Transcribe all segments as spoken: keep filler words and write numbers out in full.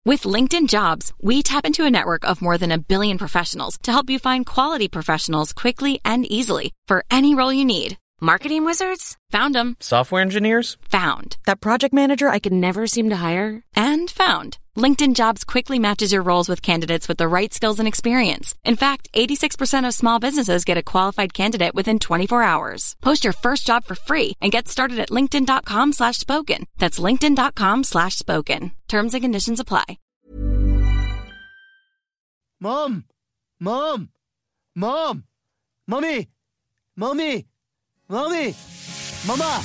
With LinkedIn Jobs, we tap into a network of more than a billion professionals to help you find quality professionals quickly and easily for any role you need. Marketing wizards? Found them. Software engineers? Found. That project manager I could never seem to hire? And found. LinkedIn Jobs quickly matches your roles with candidates with the right skills and experience. In fact, eighty-six percent of small businesses get a qualified candidate within twenty-four hours. Post your first job for free and get started at linkedin.com slash spoken. That's linkedin.com slash spoken. Terms and conditions apply. Mom! Mom! Mom! Mommy! Mommy! Mommy! Mama!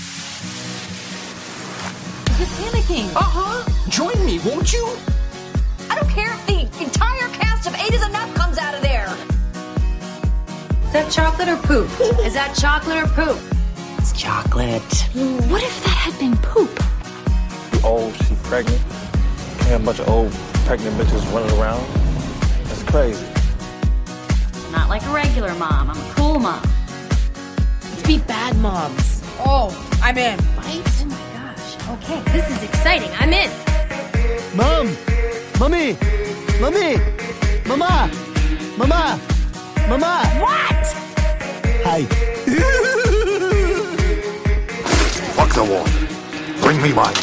You're panicking. Uh-huh. Join me, won't you? I don't care if the entire cast of Eight is Enough comes out of there. Is that chocolate or poop? Is that chocolate or poop? It's chocolate. What if that had been poop? Old, she pregnant. And a bunch of old pregnant bitches running around. That's crazy. Not like a regular mom. I'm a cool mom. Let's be bad moms. Oh, I'm in. Right? Oh my gosh. Okay, this is exciting. I'm in. Mom! Mommy! Mommy! Mama! Mama! Mama! What? Hi. Fuck the water. Bring me mine.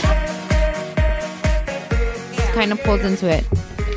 Kind of pulls into it.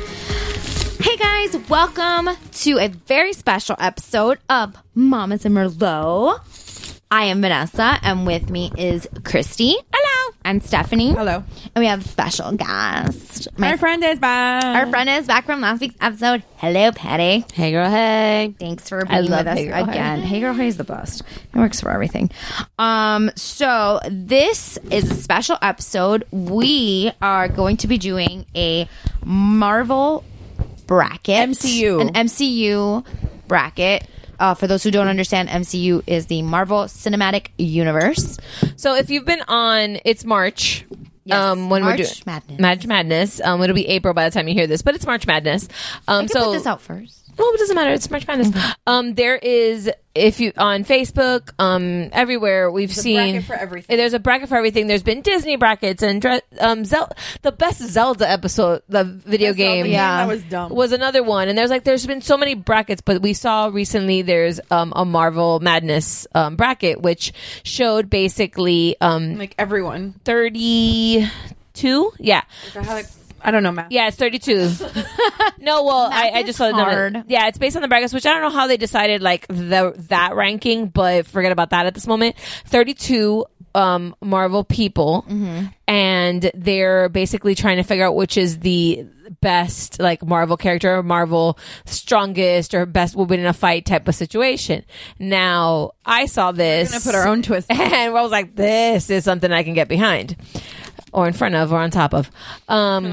Hey guys, welcome to a very special episode of Mamas and Merlot. I am Vanessa, and with me is Christy. Hello. And Stephanie. Hello. And we have a special guest. My, Our friend is back. Our friend is back from last week's episode. Hello, Patty. Hey, girl, hey. Thanks for I being love with us Hey Girl, again. Hey. Hey Girl, Hey is the best. It works for everything. Um, so this is a special episode. We are going to be doing a Marvel bracket. M C U. An M C U bracket. Uh, for those who don't understand, M C U is the Marvel Cinematic Universe. So if you've been on, it's March. Yes, um, when March we're doing Madness. March Madness. Um, it'll be April by the time you hear this, but it's March Madness. Um, I can so put this out first. Well, it doesn't matter. It's March Madness. Um, there is, if you on Facebook, um, everywhere we've There's seen a bracket for everything. There's a bracket for everything. There's been Disney brackets and dre- um, Zel- the best Zelda episode, the video Best game, Zelda game, that was dumb. was another one. And there's like there's been so many brackets, but we saw recently there's um a Marvel Madness um bracket which showed basically um Like everyone. thirty-two, yeah. Is that how, like, I don't know math. Yeah, it's thirty-two. No, well, I, I is just saw the number. hard. Yeah, it's based on the brackets, which I don't know how they decided like the that ranking, but forget about that at this moment. thirty-two um, Marvel people, and they're basically trying to figure out which is the best like Marvel character, or Marvel strongest, or best will win in a fight type of situation. Now, I saw this. We're gonna put our own twist on it. And I was like, this is something I can get behind. Or in front of, or on top of. Um,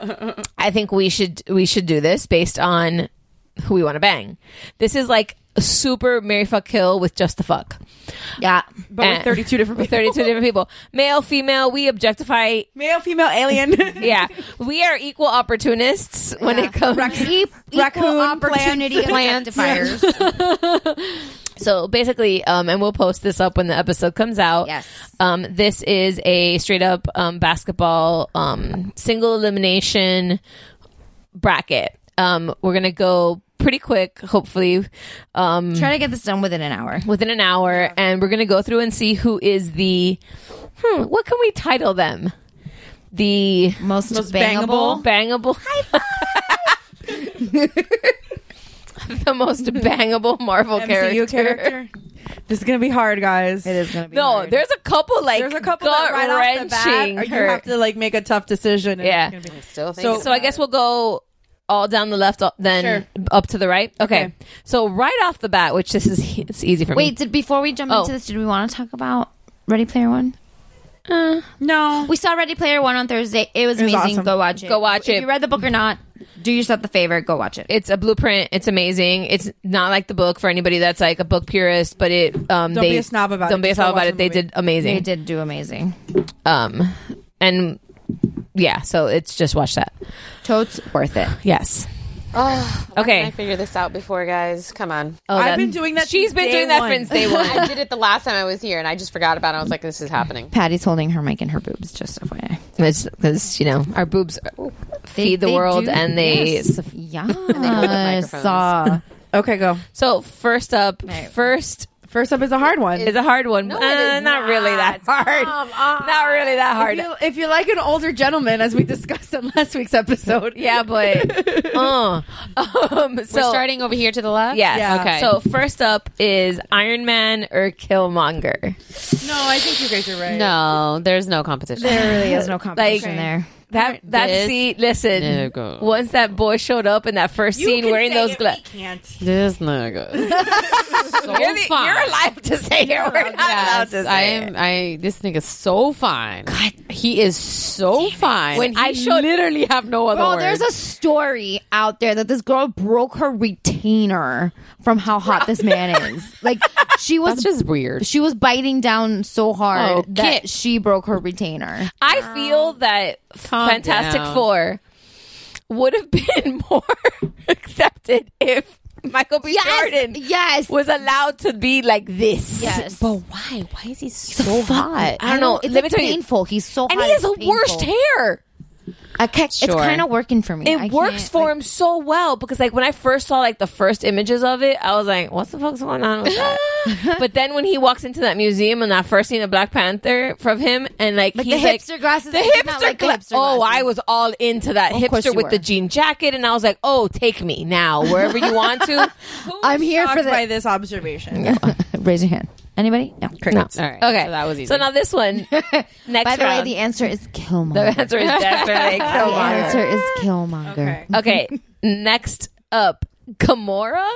I think we should we should do this based on who we want to bang. This is like a super Marry Fuck Kill with just the fuck. Yeah. But with And- thirty-two different with people. thirty-two different people. Male, female, we objectify. Male, female, alien. Yeah, we are equal opportunists when it comes. E- equal Raccoon, opportunity plants. objectifiers. So basically, um, and we'll post this up when the episode comes out. Yes. Um, this is a straight up um, basketball um, single elimination bracket. Um, we're gonna go pretty quick, hopefully. Um, Try to get this done within an hour. within an hour, and we're gonna go through and see who is the. Hmm, what can we title them? The Most, Most bangable. bangable. The most bangable Marvel M C U character. character. This is gonna be hard, guys. It is going to be No, hard. there's a couple like There's a couple that right off the bat, gut-wrenching or you hurt. have to like make a tough decision. And Yeah. it's gonna be- So, So- so I guess we'll go all down the left, up- then Sure. up to the right. Okay. Okay. So right off the bat, which this is it's easy for Wait, me. did before we jump Oh. into this, did we want to talk about Ready Player One? Uh, No. We saw Ready Player One on Thursday. It was It was amazing. awesome. Go watch it. Go watch if it. you read the book or not, do yourself the favor. Go watch it. It's a blueprint. It's amazing. It's not like the book for anybody that's like a book purist, but it um Don't they be a snob about don't it. be a Just go snob about watch it. the They movie. did amazing. They did do amazing. Um, and yeah, so it's just watch that. Totes worth it. Yes. Oh, why Okay. can't I figure this out before, guys. Come on. Oh, I've that- been doing that She's since been day doing that one. since day one. I did it the last time I was here, and I just forgot about it. I was like, this is happening. Patty's holding her mic in her boobs, just F Y I. Because, you know, our boobs feed the they world do- and they... yes. hold the Yes. microphones. uh, Okay, go. So, first up, first First up is a hard one. is a hard one. No, Uh, it is not really that hard. Come on. Not really that hard. If you, if you like an older gentleman, as we discussed in last week's episode. Yeah, but... uh, um, so, We're starting over here to the left? Yes. Yeah. Okay. So, first up is Iron Man or Killmonger. No, I think you guys are right. No, there's no competition. there really is no competition Like- there. That that This scene, listen, nigga. once that boy showed up in that first You scene can wearing say those it, glasses. we can't. This nigga. so You're, the- fine. you're allowed to say it. We're not allowed Yes, to say I it. am. I this nigga's so fine. God, he is so fine. When he I showed- literally have no other Bro, words. there's a story out there that this girl broke her retainer from how hot this man is. Like she was That's just weird. she was biting down so hard Oh, that kid. she broke her retainer. I feel that Calm Fantastic down. Four would have been more accepted if Michael B. Jordan yes. was allowed to be like this. Yes. But why? Why is he so hot? I don't know. It's Let me like tell you. painful. He's so And hot. he has it's the worst painful. hair. I can't, It's Sure. kind of working for me. It I works can't, for like- him so well because, like, when I first saw like the first images of it, I was like, "What's the fuck's going on with that?" But then when he walks into that museum and that first scene of Black Panther from him, and like, Like he's the like, hipster glasses. the I did not hipster, like the gla- hipster oh, glasses. I was all into that Of course hipster you with were. the jean jacket, and I was like, "Oh, take me now wherever you want to." I'm here Shocked for the. by this observation. Raise your hand. Anybody? No. No. All right. Okay, So that was easy. So now this one, next By the way, round. the answer is Killmonger. the answer is definitely The Killmonger. answer is Killmonger. Okay. Okay, next up, Gamora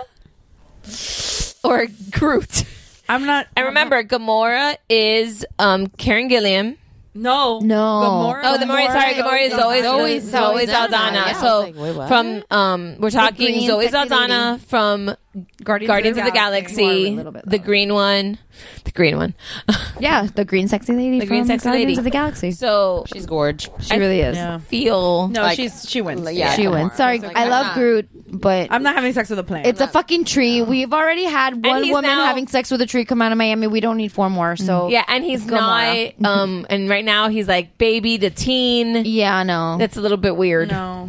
or Groot. I'm not. And remember, Gamora is um, Karen Gilliam. No. No. Gamora. Oh, the Gamora, sorry, Gamora is Zoe, Zoe, Zoe Zoe Saldana. Saldana. Yeah, I was So like, wait, what? from um, we're talking green Zoe sexy Saldana lady. from Guardians, Guardians of the More a Galaxy, little bit, the though. green one, the green one. Yeah, the green sexy lady. The green from sexy Guardians lady. of the Galaxy. So She's gorge. She really is. Yeah. feel No, Like- she's she wins. Yeah. She Gamora. wins. Sorry, It's like, I I'm love not- Groot, but I'm not having sex with a plant. it's a fucking tree. We've already had one he's woman now- having sex with a tree come out of Miami. We don't need four more. So yeah, and he's Gamora. not. Um, and right now he's like baby to teen. yeah, no. That's a little bit weird. no.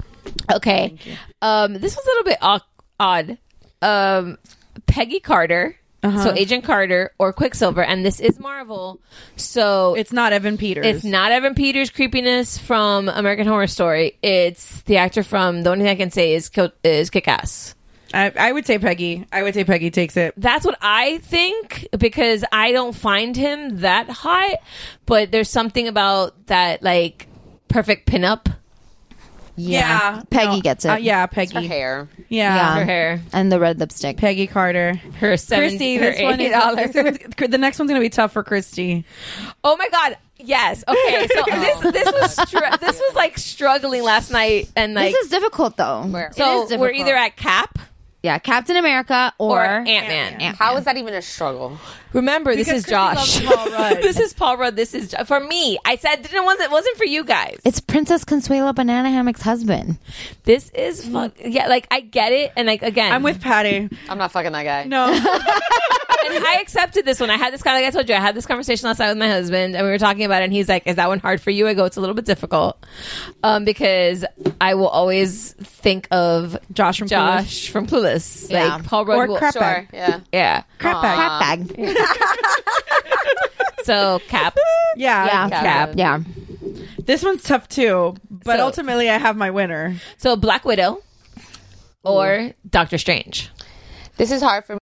Okay. Um, this was a little bit odd. odd. Um, Peggy Carter, so Agent Carter or Quicksilver, and this is Marvel, so It's not Evan Peters. it's not Evan Peters' creepiness from American Horror Story. It's the actor from. The only thing I can say is Kill- is Kick-Ass. I, I would say Peggy. I would say Peggy takes it. That's what I think because I don't find him that hot, but there's something about that like perfect pinup. yeah. Peggy No, gets it. Uh, yeah, Her Peggy. hair. Yeah. Yeah. Her hair, And the red lipstick. Peggy Carter. her seven, Christy, her this one eighty is dollars. this one's- the next one's gonna be tough for Christy. Oh my god. Yes. Okay. So this this was str- this was like struggling last night and like this is difficult though. Where- It so is we're difficult. either at Cap yeah Captain America or, or, Ant-Man. Ant-Man. How is that even a struggle? Remember, this Because is Christy Josh. loves Paul Rudd. This is Paul Rudd. This is for me. I said it wasn't it wasn't for you guys. It's Princess Consuelo Banana Hammock's husband. This is fuck. Yeah, like I get it, and like again, I'm with Patty. I'm not fucking that guy. No. and I accepted this one. I had this kind of like I told you, I had this conversation last night with my husband, and we were talking about it. And he's like, "Is that one hard for you?" I go, "It's a little bit difficult, um, because I will always think of Josh from Josh from Clueless, Yeah. like Paul Rudd, Or will, Crap Sure. Bag. Yeah. yeah. Crap bag. Crap bag. So Cap, Yeah. Yeah. Cap. Yeah. This one's tough too, but So- ultimately I have my winner. so Black Widow, or Doctor Strange. This is hard for me.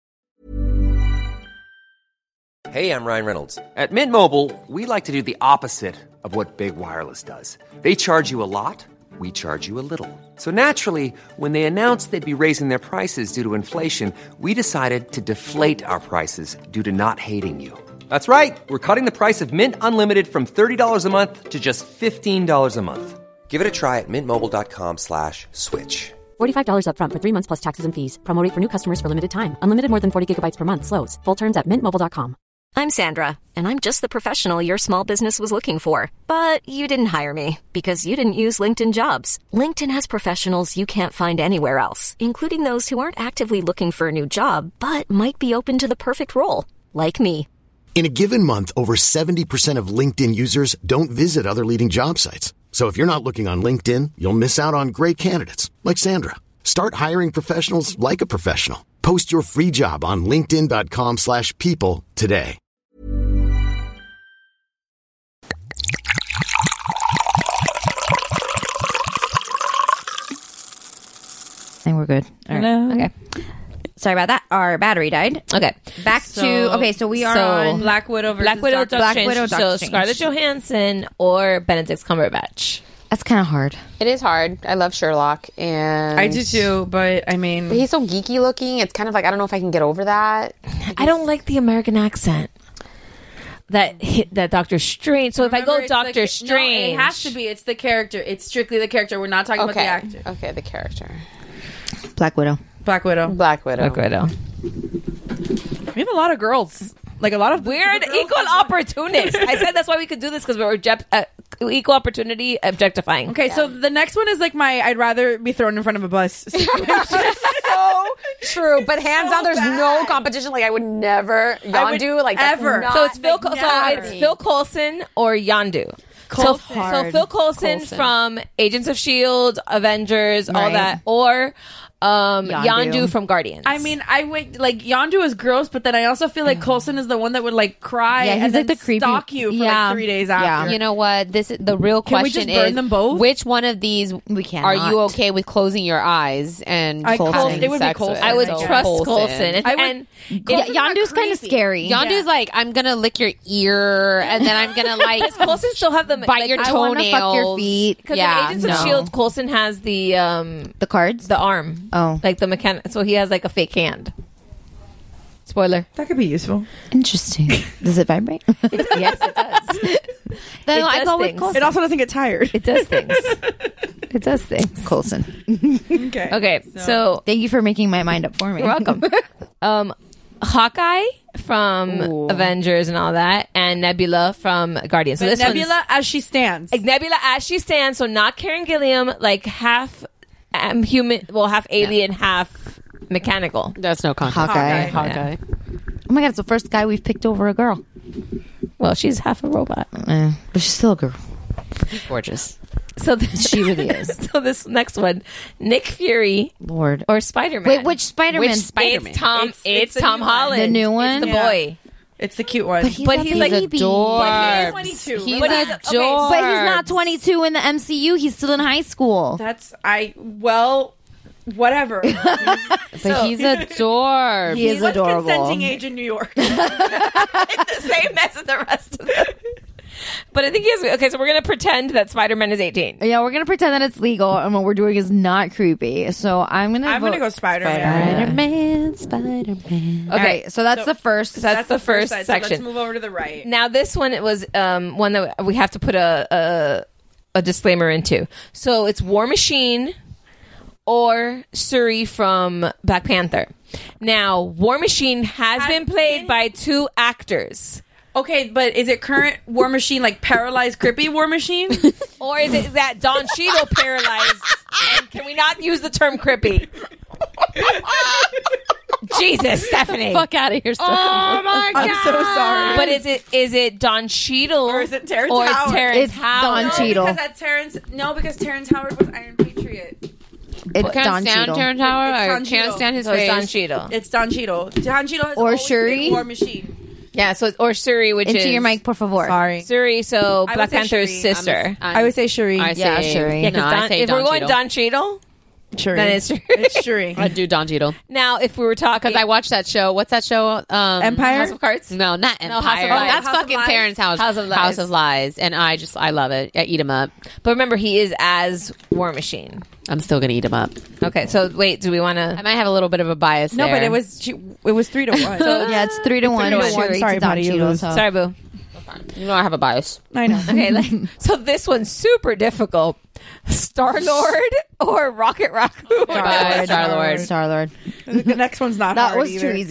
Hey, I'm Ryan Reynolds. At Mint Mobile, we like to do the opposite of what Big Wireless does. They charge you a lot, we charge you a little. So naturally, when they announced they'd be raising their prices due to inflation, we decided to deflate our prices due to not hating you. That's right. We're cutting the price of Mint Unlimited from thirty dollars a month to just fifteen dollars a month. Give it a try at mintmobile.com slash switch. forty-five dollars up front for three months plus taxes and fees. Promo rate for new customers for limited time. Unlimited more than forty gigabytes per month slows. Full terms at mint mobile dot com. I'm Sandra, and I'm just the professional your small business was looking for. But you didn't hire me because you didn't use LinkedIn Jobs. LinkedIn has professionals you can't find anywhere else, including those who aren't actively looking for a new job, but might be open to the perfect role, like me. In a given month, over seventy percent of LinkedIn users don't visit other leading job sites. So if you're not looking on LinkedIn, you'll miss out on great candidates like Sandra. Start hiring professionals like a professional. Post your free job on linkedin.com slash people today. I think we're good. All right. Hello. Okay. Sorry about that. Our battery died. Okay. Back So- to okay. So we are so- on Black Widow versus Black Widow, Doctor Doctor Black Strange. Widow, So Doctor Strange. Scarlett Johansson or Benedict Cumberbatch. That's kind of hard. It is hard. I love Sherlock, and I do too, but I mean, But he's so geeky looking. It's kind of like I don't know if I can get over that. I don't like the American accent. That hit that Doctor Strange. So if I go remember, it's the Doctor ca- Strange, no, it has to be. It's the character. It's strictly the character. We're not talking Okay, about the actor. okay, the character. Black Widow. Black Widow. Black Widow. Black Widow. We have a lot of girls. Like a lot of We're girls equal opportunists. I said that's why we could do this because we're object- uh, equal opportunity objectifying. Okay, so the next one is like my I'd rather be thrown in front of a bus situation. So true, but hands So down, there's bad. no competition. Like I would never I would Yondu. Like that's ever. not- So it's Phil. like, Col- so never. it's Phil Coulson or Yondu. Coulson. So, so Hard. Phil Coulson, Coulson. from Agents of Shield, Avengers, all Right. that, or um, Yondu. Yondu from Guardians. I mean, I would like Yondu is gross, but then I also feel like Coulson is the one that would like cry Yeah, he's and then like the creepy- stalk you for yeah. like three days after. You know what? This is the real Can we question just burn is them both? which one of these We can't. are you okay with closing your eyes and I- having Coulson- it would be sex Coulson. with? I would So trust Coulson. Coulson. And, I would- and Yeah, Coulson's not Yondu's kind of creepy. scary. Yondu's like, I'm gonna lick your ear and then I'm gonna like does Coulson still have the bite like, your I wanna toenails. fuck your feet. Because Yeah, in Agents no. of Shield, Coulson has the um The cards. the arm, Oh. like the mechanic. So he has like a fake hand. Spoiler. That could be useful. Interesting. Does it vibrate? Yes, it does. Then It I does go with things. Coulson. It also doesn't get tired. It does things. It does things. Coulson. Okay. Okay, so Thank you for making my mind up for me. you're welcome. um, Hawkeye from Avengers and all that, and Nebula from Guardians. So But this Nebula one's- as she stands. like Nebula as she stands, so not Karen Gilliam, like half um, human, well, half alien, half mechanical. That's no contest. Hawkeye. Hawkeye. Oh my god, it's the first guy we've picked over a girl. Well, she's half a robot. Eh, but she's still a girl. Gorgeous. So this, She really is. So this next one, Nick Fury Lord. or Spider Man. Wait, which Spider-Man? Which Spider-Man? It's Tom. It's- It's, it's the Tom new one. Holland. The new one? It's the Yeah. boy. It's the cute one. But he's, But a he's like baby. He's adorable. He's twenty-two. He's But a he's- okay, dork. But he's not twenty-two in the M C U. He's still in high school. That's I. Well, whatever. But he's a dork. He is He's like adorable. consenting age in New York. the same as the rest of them. But I think he has. Okay, so we're gonna pretend that Spider Man is eighteen. Yeah, we're gonna pretend that it's legal, and what we're doing is not creepy. So I'm gonna. I'm vote gonna go Spider-Man. Spider-Man, Spider-Man. Okay, right, so that's so- the first. So that's, the first side, so section. let's move over to the right. Now this one it was um, one that we have to put a, a a disclaimer into. So it's War Machine or Shuri from Black Panther. Now War Machine has Has been played been- by two actors. Okay, but is it current War Machine, like paralyzed, creepy War Machine? Or is it that Don Cheadle paralyzed? And can we not use the term creepy? Jesus, Stephanie. Fuck out of here, Stephanie. Oh my god. I'm so sorry. But is it is it Don Cheadle Or is it Terrence or Howard? It's Terrence It's Howard. Don no, Cheadle. because that Terrence. No, because Terrence Howard was Iron Patriot. It's Can't Don stand Cheadle. Terrence Howard. It's I Don can't Cheadle. stand his So it's face. Don Cheadle. It's Don Cheadle. Don Cheadle has Or always Shuri? been War Machine. Yeah, so or Shuri, which Into is your mic, por favor. Sorry, Shuri, so I would Black say Panther's Shuri. sister. I'm- I would say Shuri. I Yeah, say, Shuri. Yeah, 'cause no, I Don- say if Don we're going Cheadle. Don Cheadle, Shuri. then it's Shuri. It's Shuri. I'd do Don Cheadle. Now, if we were talking, Because I watched that show. What's that show? Um, Empire? House of Cards. No, not Empire. House of Lies. That's House of fucking Lies? Terrence Howard. House of Lies. House of Lies. And I just, I love it. I eat him up. But remember, he is as War Machine. I'm still going to eat him up. Okay, so wait, do we want I to? might have a little bit of a bias No, there. but it was she, it was three to one. So yeah, it's three to one. to one. Shuri to Sorry, Don Patty, you Cheadle, lose. so- Sorry, boo. You know I have a bias. I know. Okay, like, so this one's super difficult. Star Lord or Rocket Raccoon? Bye, Star-Lord. Star Lord. The next one's not That hard was either. too easy.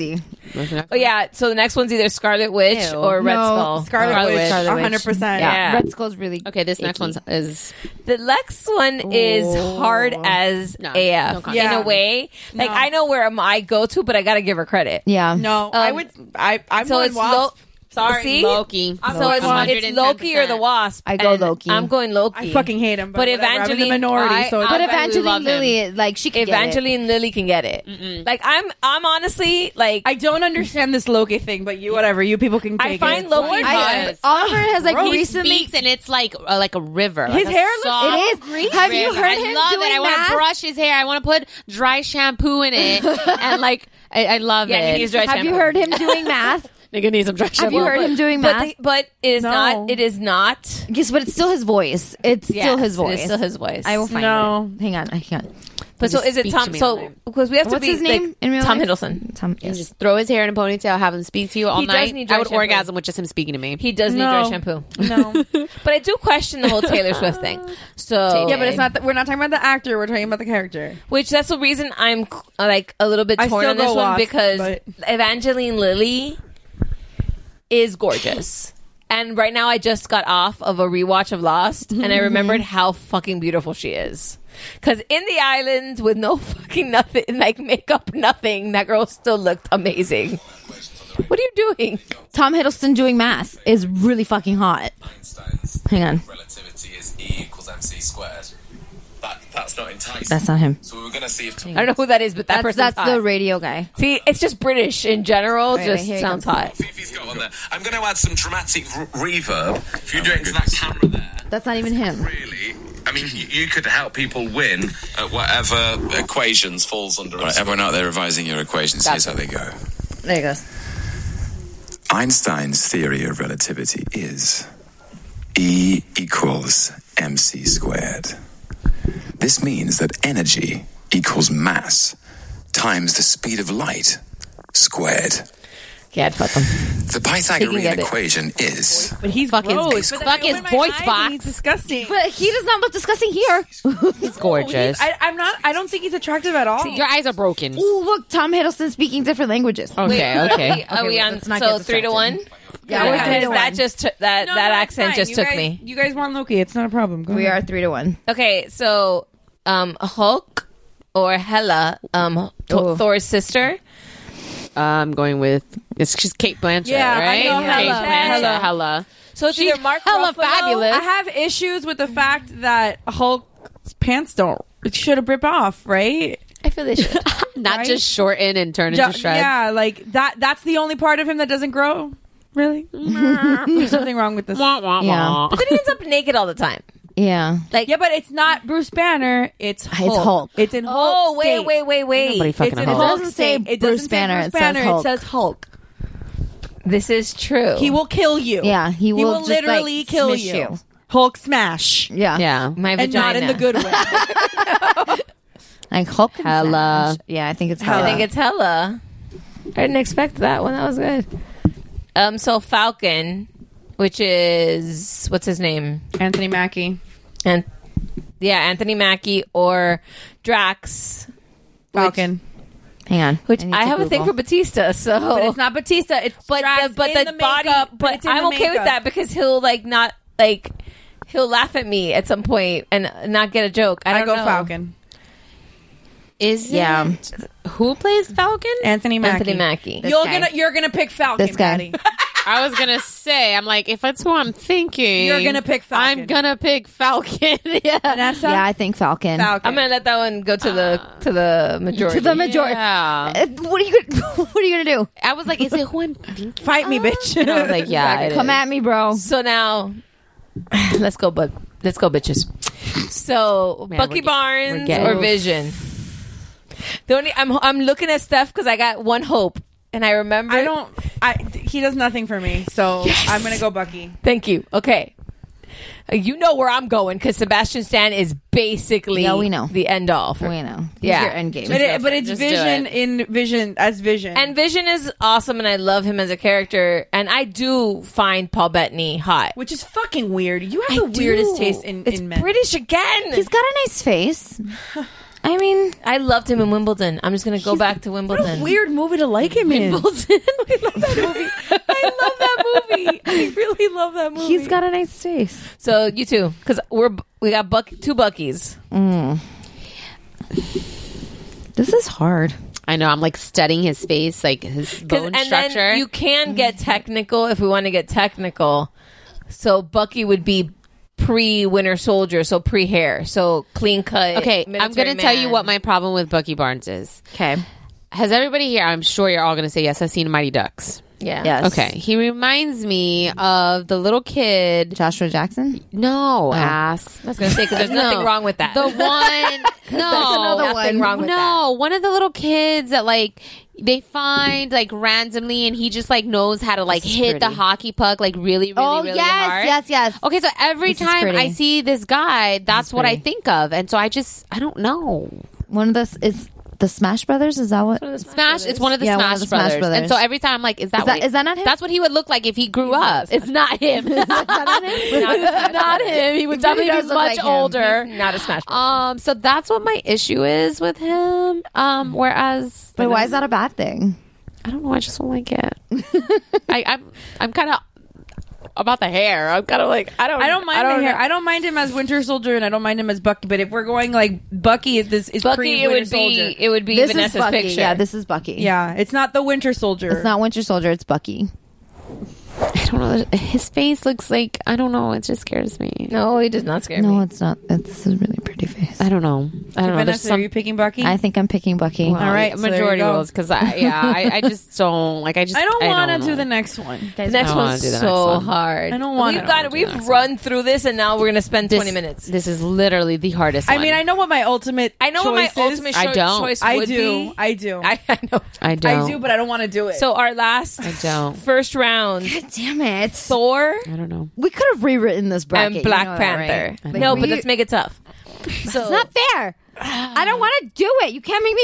Oh yeah. So the next one's either Scarlet Witch Ew. or Red No, Skull. Scarlet, Scarlet Witch, Witch. Scarlet Witch. one hundred percent. Yeah. Red Skull's really Okay, this next icky. one is The next one is hard as No, A F no in comment. a way. Like No. I know where I go to, but I gotta give her credit. Yeah. No, I Um, would. I. I'm so going it's Wasp. Lo- Sorry, See? Loki. I'm So going it's, Wasp. it's Loki or the Wasp. I go and Loki. I'm going Loki. I fucking hate him, but, But whatever. I'm in the Evangeline- minority, I- so I- But I really Evangeline love him. Lilly, like she could get it. Evangeline Lilly can get it. Like I'm, I'm honestly like I don't understand this Loki thing, but you whatever. You people can I take find it. Loki I, Yes. Oliver has like He recently. speaks and it's like uh, like a river. His like a hair looks- soft It is. green Have you river. heard I him love doing it. I want math? to brush his hair. I want to put dry shampoo in it, and like I, I love Yeah, it. he needs dry Have you shampoo. heard him doing math? Nigga needs some dry Have shampoo. you heard him doing but math? the, but it is No. not. It is not. Yes, but it's still his voice. It's Yes, still his it voice. is still his voice. I will find No. it. Hang on. I can't. But so Just is it speak Tom? to me So online. because we have to What's be his name like, in real Tom life? Hiddleston. Tom. You Yes. just throw his hair in a ponytail, have him speak to you all He does night. need dry I would shampoo. orgasm with just him speaking to me. He does need No. dry shampoo. No. But I do question the whole Taylor Swift thing. So Yeah, but it's not. The, we're not talking about the actor. We're talking about the character. Which that's the reason I'm uh, like a little bit I torn still on this go one Wasp, because but- Evangeline Lilly is gorgeous. And right now I just got off of a rewatch of Lost and I remembered how fucking beautiful she is. Cause in the island with no fucking nothing, like makeup, nothing, that girl still looked amazing. What are you doing? Tom Hiddleston doing math is really fucking hot. Hang on. Relativity is E equals mc squared. That, that's not enticing. That's not him. So we were going to see if... I don't know who that is, but that That's, person's that's hot. the radio guy. See, it's just British in general. Wait, wait, just here he sounds comes. hot. Fifi's got one there. I'm going to add some dramatic r- reverb. If you do it into that camera there, That's not even him. really, I mean, you, you could help people win at whatever equations falls under. Right, everyone out there revising your equations, here's how they go. There he goes. Einstein's theory of relativity is E equals mc squared. This means that energy equals mass times the speed of light squared. Yeah, fuck him. The He can Pythagorean get it. equation is... But he's Fuck his- gross. fuck But then I his open my voice eyes and box. He's disgusting. But he does not look disgusting here. He's gorgeous. I, I'm not. I don't think he's attractive at all. See, your eyes are broken. Ooh, look, Tom Hiddleston speaking different languages. Okay, okay. Are we wait, on? let's not So get three to one. distracted. Yeah, Yeah, we're three to because that one. just took that No, that no, it's accent fine. just You took guys- me. You guys want Loki? It's not a problem. Go We ahead. are three to one. Okay, so um, Hulk or Hela, um, Th- Ooh. Thor's sister. I'm going with it's just Kate Blanchett, Yeah, I right? know Kate Hela. Blanchett, Hela. Hela. So it's She's either Mark hella Ruffalo- fabulous. I have issues with the fact that Hulk's pants don't. It should have ripped off, right? I feel they should. Not Right? just shorten and turn Ju- into shreds. yeah, like that. That's the only part of him that doesn't grow. Really? There's something wrong with this. Wah, wah, Yeah. wah. But then he ends up naked all the time. Yeah. Like Yeah, but it's not Bruce Banner. It's Hulk. It's Hulk. It's in Hulk. oh wait state. wait wait wait. Nobody fucking It's in Hulk. It Hulk doesn't say state. It Bruce doesn't say Banner, Bruce it says Banner. Hulk. It says Hulk. This is true. He will kill you. Yeah, he will just, literally like, kill smish you. you. Hulk smash. Yeah. Yeah. my And vagina. not in the good way. Like Hulk and Hella. Smash. Yeah, I think it's I Hella. think it's Hela. I didn't expect that one. That was good. Um, so Falcon, which is what's his name? Anthony Mackie. And yeah, Anthony Mackie or Drax. Falcon. Hang on. Which need I, to have a thing for Google. Batista, so But it's not Batista. It's but Drax the, but in the, the body. makeup, but it's in I'm the okay with makeup. that because he'll like not like he'll laugh at me at some point and not get a joke. I I, don't go know. Falcon. Is Yeah. it who plays Falcon? Anthony Mackie. Anthony Mackie. This You're guy. gonna you're gonna pick Falcon, This guy. Maddie. I was gonna say, I'm like, if that's who I'm thinking, You're gonna pick Falcon. I'm gonna pick Falcon. yeah. Vanessa? Yeah, I think Falcon. Falcon. I'm gonna let that one go to the to the majority. To the majority. Yeah. Uh, What are you gonna, what are you gonna do? I was like, is it who I'm thinking? Fight me, bitch. And I was like, yeah, it Come is. at me, bro. So now, let's go, bud. Let's go, bitches. So Man, Bucky we're get- we're Barnes getting- or Vision. The only I'm I'm looking at Steph because I got one hope, and I remember. I don't. I he does nothing for me, so I'm gonna go Bucky. Thank you. Okay. Uh, You know where I'm going because Sebastian Stan is basically Yeah, we know. the end all. For, We know. He's Yeah. your end game. But, it, but it's Just do Vision it. in Vision as Vision. And Vision is awesome, and I love him as a character. And I do find Paul Bettany hot. which is fucking weird. You have I the weirdest do. taste in, It's in men. British again. He's got a nice face. I mean, I loved him in Wimbledon. I'm just gonna go back to Wimbledon. What a weird movie to like him in. Wimbledon. I love that movie. I love that movie. I really love that movie. He's got a nice face. So you too, because we're we got Buck two Buckies. Mm. This is hard. I know. I'm like studying his face, like his bone and structure. then you can get technical if we want to get technical. So Bucky would be pre-Winter Soldier, so pre-hair, so clean cut. Okay, I'm military going to tell you man. what my problem with Bucky Barnes is. Okay. Has everybody here, I'm sure you're all going to say yes, I've seen Mighty Ducks. Yeah. Yes. Okay. He reminds me of the little kid. Joshua Jackson? No, Oh. ass. I was going to say, because there's nothing No. wrong with that. The one. No. There's another nothing one. wrong with no, one of the little kids that like they find like randomly, and he just like knows how to like This is hit the pretty. hockey puck like really, really, Oh, really yes, hard. yes, yes. Okay, so every This is time pretty. I see this guy, that's is what I pretty. think of, and so I just I don't know. One of the is the Smash Brothers. Is that what? Smash. It's one of the, Yeah, one Smash, of the Smash brothers. Brothers. and so every time I'm like, is that Is that- what is that not him? That's what he would look like if he grew up. It's not him. It's not, not him. He would really definitely does be look much like him. older. He's not a Smash Brother. Um, so that's what my issue is with him. Um, whereas, But why is that a bad thing? I don't know. I just don't like it. I, I'm I'm kind of about the hair. I'm kind of like I don't. I don't mind I don't the hair. know. I don't mind him as Winter Soldier, and I don't mind him as Bucky. But if we're going like Bucky, this is Bucky, pre it Winter would be Soldier. it would be This is Vanessa's Bucky. picture. Yeah, this is Bucky. Yeah, it's not the Winter Soldier. It's not Winter Soldier. It's Bucky. I don't know. His face looks like I don't know. It just scares me. No, he does not scare No, me. it's not. It's a really pretty face. I don't know. I don't know. There's Vanessa, some are you picking Bucky? I think I'm picking Bucky. Well, All right, so there you majority go. rules because I yeah I, I just don't like I just I don't want to know. do the next one. The next I wanna one's do the so next one. hard. I don't wanna- We've I don't got wanna do the we've next run through this, and now we're gonna spend This- twenty minutes. This is literally the hardest. I one. mean, I know what my ultimate. I know what my choice is. ultimate I cho- don't. choice I would do. be. I do. I, I know. I don't. I do, but I don't want to do it. So our last I don't. first round, God damn it. Thor I don't know. We could have rewritten this bracket. and Black you know that, right? Panther. Like, No, we- but let's make it tough. So It's not fair. I don't want to do it. You can't make me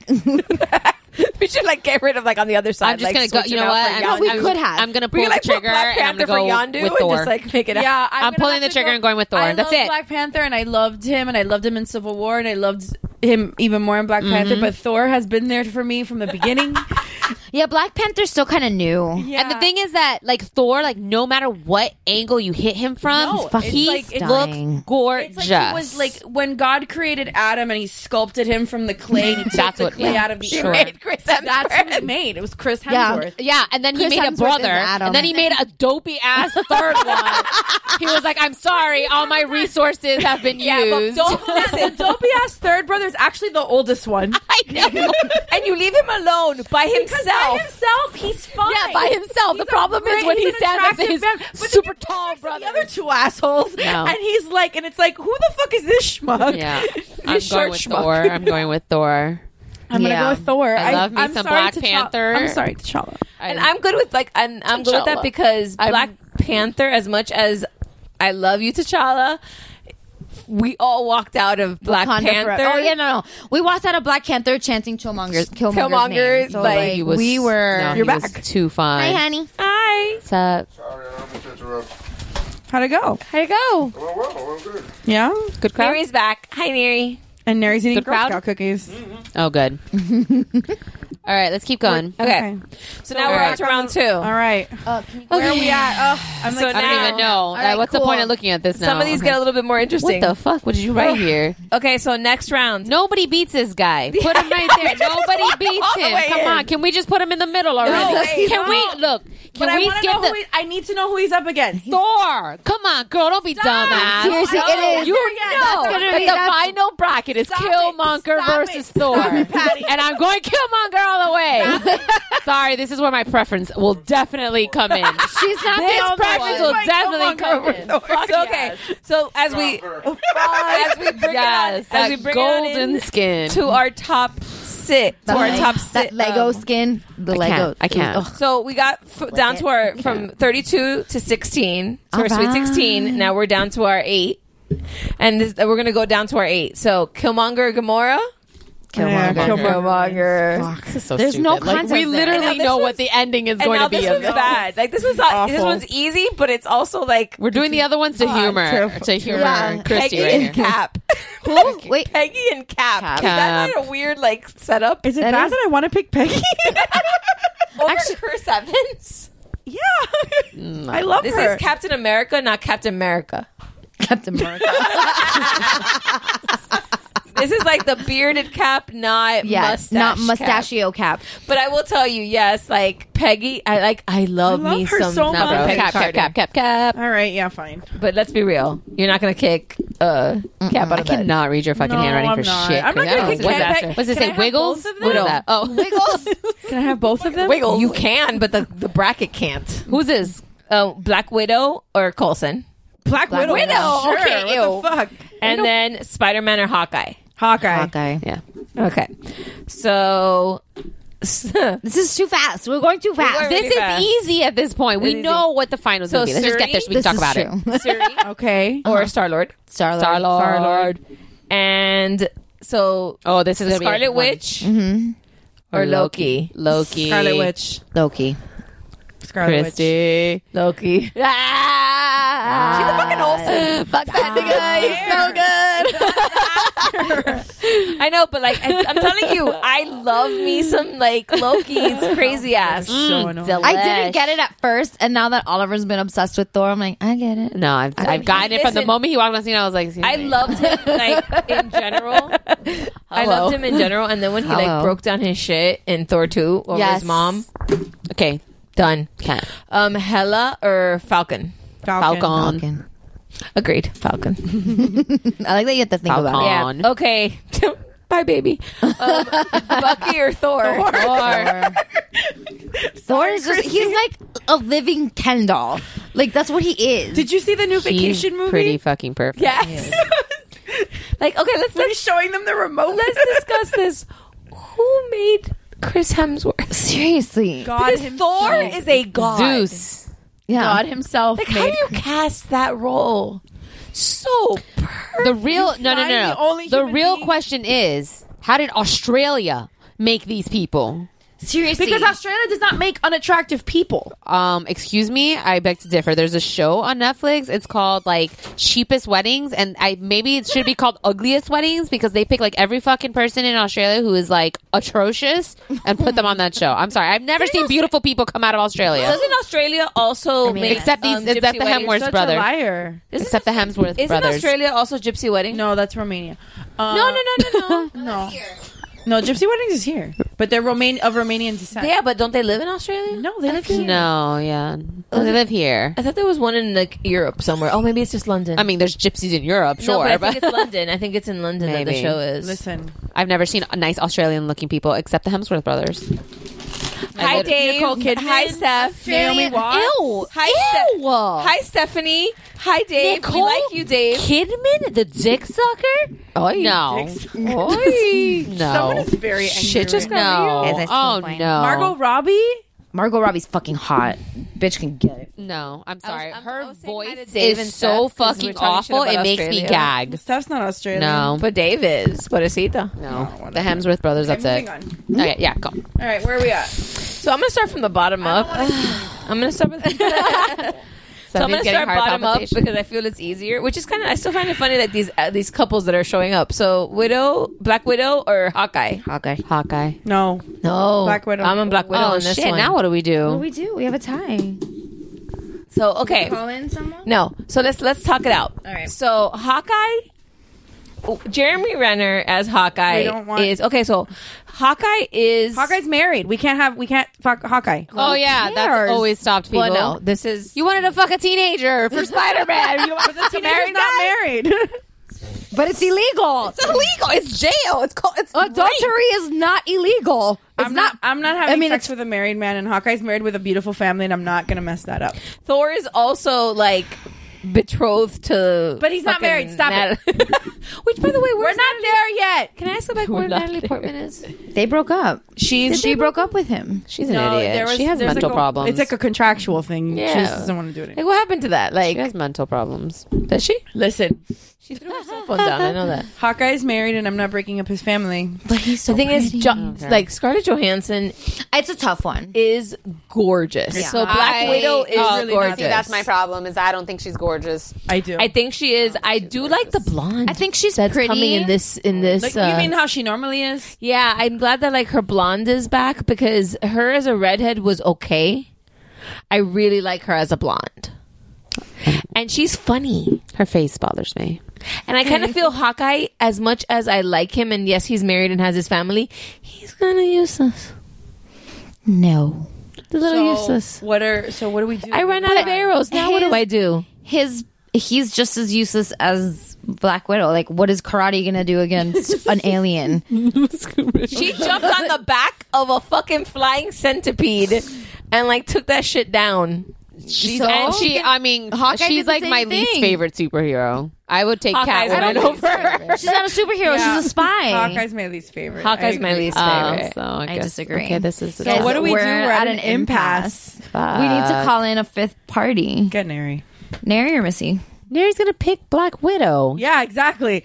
pick. we should like get rid of like on the other side. I'm just like, gonna go. switch You it know out what? for I'm, No, we I'm- could have. I'm gonna We pull can, like, the put trigger Black and I'm Panther gonna go for Yondu with and Thor. just like make it out. yeah, I'm, I'm gonna pulling have the to trigger go- and going with Thor. I That's love it. Black Panther, and I loved him, and I loved him in Civil War, and I loved him even more in Black Panther. But Thor has been there for me from the beginning. Yeah, Black Panther's still kind of new. Yeah. And the thing is that, like Thor, like no matter what angle you hit him from, No, fucking he it's like- it's looks stunning. gorgeous. It's like he was like when God created Adam and he sculpted him from the clay. And he took That's the what- clay yeah. out of the Sure. earth. Chris That's who he made. It was Chris Yeah. Hemsworth. Yeah, and then he Chris made a Hemsworth brother, is Adam. and then he made a dopey ass third one. He was like, "I'm sorry, all my resources have been Yeah, but used." Dope, listen, Dopey ass third brother is actually the oldest one. I know. And you leave him alone by Because by himself. himself, he's fine. Yeah, by himself. The He's a problem is great- when he he's an stands next to attractive his man. But then super you get tall next to brother. The other two assholes, No. and he's like, and it's like, who the fuck is this schmuck? Yeah, This I'm short going with schmuck. Thor. I'm going with Thor. I'm Yeah. gonna go with Thor. I love me I'm some sorry, Black T'Challa. Panther. I'm sorry, T'Challa. And I'm good with like and I'm good with that T'Challa. because I'm- Black Panther, as much as I love you, T'Challa, we all walked out of Black Wakanda Panther. forever. Oh yeah, no, no. We walked out of Black Panther chanting Killmonger's Killmonger's, Killmonger's, name. So, like, like, He was, we were. no, You're he was back. too fun. Hi, honey. Hi. What's up? Sorry, I don't mean to interrupt. How'd it go? How'd it go? Well, well, well, good. Yeah. Good crowd. Neri's back. Hi, Neri. And Neri's eating Good Girl crowd? Scout cookies. Oh, good. All right, let's keep going. Okay. So now we're Alright. on to round two. All right. Where are we at? Oh, I'm So like, I don't now- even know. right, uh, what's the cool. point of looking at this now? Some of these Okay. get a little bit more interesting. What the fuck? What did you write here? Okay, so next round. Nobody beats this guy. Put him right there. Nobody beats all the him. way Come in. on. Can we just put him in the middle already? wait, Can no. we look? Can but I we want to skip know who the he, I need to know who he's up against. Thor? Come on, girl. Don't be dumbass. Seriously, it is. You Yeah, that's know gonna that be- the that's- final bracket is Stop it. Killmonger Stop versus it. Thor, Stop it, Patty. and I'm going Killmonger all the way. Sorry, this is where my preference will definitely come in. She's not This the only preference one. will definitely come in. So, okay. So as we as we bring Yes, it on, as that we bring it on golden in skin. to our top six, to That our Leg- top that six. Lego um, skin. The I Lego. can't. I can't. Ugh. So we got f- down to our from thirty-two to sixteen. So All our sweet right. sixteen. Now we're down to our eight, and this, we're gonna go down to our eight. So Killmonger, Gamora. Yeah, Killmonger. Fuck, this is so There's no stupid. Like, context we there. literally And now know this what the ending is And going now to be. this of one's this. bad. Like this was not, this Awful. one's easy, but it's also like We're doing the other ones to humor, terrible. to humor Yeah. Christy Peggy right and here. Cap. Who? Wait. Peggy and Cap. Cap. Is that not a weird like setup? Is it That bad is- that I want to pick Peggy? Over Actually- Chris Evans? Yeah. I love This her. is Captain America, not Captain America. Captain America. This is like the bearded Cap, not Yeah, mustache not Cap. mustachio cap. But I will tell you, yes, like Peggy, I like, I love, I love me her some so no, much. Peggy Cap, cap, Carter. cap, cap, cap. All right, yeah, fine. But let's be real, you're not gonna kick uh, Cap out I of bed. cannot read your fucking No, handwriting I'm for not. shit. I'm not Chris. gonna That kick was Cat disaster. back. What's it Can I say? have Wiggles? both of them? What is No. that? Oh, Wiggles. Can I have both of them? Wiggles. You can, but the the bracket can't. who's this? Uh, Black Widow or Coulson, Black, Black Widow. Widow. Sure. Okay, what the fuck? and then Spider Man or Hawkeye. Hawkeye. Okay. Yeah. Okay, so This is too fast. We're going too fast. We're This really is fast. easy at this point. We It's easy. know what the finals So will be. Let's just get Suri? there so we can This talk is about true. it. Suri Okay. or Star Lord, Star-Lord. Star Lord. Star-Lord. and so Oh, this is gonna be Scarlet one. Witch Mm-hmm. or Loki. Loki. Scarlet Witch. Loki. Scarlet Witch. Christy. Loki. Ah, She's a fucking Olsen. Fuck that nigga. He's so good. I know, but like I, I'm telling you, I love me some like Loki's crazy ass. So annoying. I didn't get it at first, and now that Oliver's been obsessed with Thor, I'm like, I get it. No, I've, I've gotten it from the Listen. moment he walked on the scene. I was like, I loved him like in general. I Hello. loved him in general, and then when he like Hello. broke down his shit in Thor two over Yes. his mom, okay, done. Cat. Um, Hela or Falcon? Falcon. Falcon. Falcon. Agreed, Falcon. I like that you have to think about it. Falcon. Yeah. Okay. Bye, baby. Um, Bucky or Thor? Thor. Thor is just, he's like a living Ken doll. Like, that's what he is. Did you see the new He's Vacation movie? pretty fucking perfect. Yes. Like, okay, let's When let's he's showing them the remote. let's discuss this. Who made Chris Hemsworth? Seriously. God Because himself. Thor is a god. Zeus. Yeah. God himself. Like, how made do you cast that role so perfect? The real no no find no the no. only The human real being- question is, how did Australia make these people? Seriously. Because Australia does not make unattractive people. Um, excuse me, I beg to differ. There's a show on Netflix. It's called like Cheapest Weddings, and I maybe it should be called Ugliest Weddings because they pick like every fucking person in Australia who is like atrocious and put them on that show. I'm sorry, I've never seen beautiful people come out of Australia. Doesn't Australia also make Except these- um, except gypsy the weddings? Hemsworth Such brother. a liar. Isn't Except the Hemsworth Isn't brothers. Australia also gypsy wedding? No, that's Romania. Uh, no, no, no, no, no. No. No, Gypsy Weddings is here. But they're Roman- of Romanian descent. Yeah, but don't they live in Australia? No, they live here. No, yeah, oh, they live here. I thought there was one in like Europe somewhere. Oh, maybe it's just London. I mean, there's gypsies in Europe, no, sure, but I but, think it's London. I think it's in London that the Maybe. show is. Listen. I've never seen nice Australian-looking people except the Hemsworth brothers. Hi, I Dave. Nicole Kidman. Hi, Steph. Naomi Watts. Ew, Hi, ew. Ste- Hi, Stephanie. Hi, Dave. Nicole We like you, Dave. Kidman, the dick sucker? Oy. No, Dicks. Oy. no. Someone is very angry. Shit just right now. no. As I still Oh find- no, Margot Robbie? Margot Robbie's fucking hot. Bitch can get it. No, I'm sorry. I'm- Her I was saying hi voice to Dave and is so Steph 'cause fucking we're talking shit awful. about It makes me Australia. gag. Stuff's not Australian. No, But Dave is. Pobrecita. no. No, The Hemsworth brothers. Okay, That's moving it. on. Okay, yeah, go. All right, where are we at? So I'm going to start from the bottom up. I'm going to start with... So I'm Somebody's gonna getting start heart bottom up palpitation. because I feel it's easier, which is kind of I still find it funny that these uh, these couples that are showing up. So Widow, Black Widow, or Hawkeye? Hawkeye. Hawkeye. No. No, Black Widow. I'm on Black Widow Oh in this shit! one. Now what do we do? What do we do? We have a tie. So okay, Call in someone? no. So let's let's talk it out. All right. So Hawkeye, oh, Jeremy Renner as Hawkeye We don't want- is okay. So Hawkeye is Hawkeye's married. We can't have, we can't fuck Hawkeye. Oh yeah, cares? that's always stopped people. Well, no, this is You wanted to fuck a teenager for Spider Man. You don't want to Teenager's married not guy? married. But it's illegal. It's illegal. It's jail. It's called. It's Adultery is not illegal. It's I'm not, I'm not having I mean, sex it's- with a married man, and Hawkeye's married with a beautiful family, and I'm not going to mess that up. Thor is also like betrothed to, But he's not fucking married. Stop Nat- it. Which, by the way, we're not there yet. Can I ask about where Natalie Portman is? They broke up. She's she broke up with him. She's an No, idiot. there was- she has there's mental like a- problems. It's like a contractual thing. Yeah. She just doesn't want to do it. Like, what happened to that? Like, she has mental problems. does she? Listen, She threw her cell phone down. I know that. Hawkeye's married, and I'm not breaking up his family. But he's so The thing is, pretty. jo- like Scarlett Johansson It's a tough one. is gorgeous. Yeah. So Black I- Widow is oh, really gorgeous. See, that's my problem. Is I don't think she's gorgeous. I do. I think she is. I do like the blonde. I think she's that's pretty. coming in this. In this, like, uh, you mean how she normally is? yeah, I'm glad that like her blonde is back because her as a redhead was okay. I really like her as a blonde, and she's funny. Her face bothers me. And I kind of feel Hawkeye, as much as I like him, and yes, he's married and has his family, he's kind of useless. No. A little So, useless. What are so? What do we do? I ran out of arrows. Now what do his- I do? His he's just as useless as Black Widow. Like, what is karate gonna do against an alien? She jumped on the back of a fucking flying centipede and like took that shit down. She's So? and she. I mean, Hawkeye she's did the like same my least thing. favorite superhero. I would take Hawkeye's my Catwoman least over. She's not a superhero. Yeah. She's a spy. Hawkeye's my least favorite. Hawkeye's I my agree. least Oh, favorite. so I, I guess, disagree. Okay, this is the So what do we do? We're We're at an impasse. Fuck. We need to call in a fifth party. Get Neri. Nary or Missy? Neri's gonna pick Black Widow. Yeah, exactly.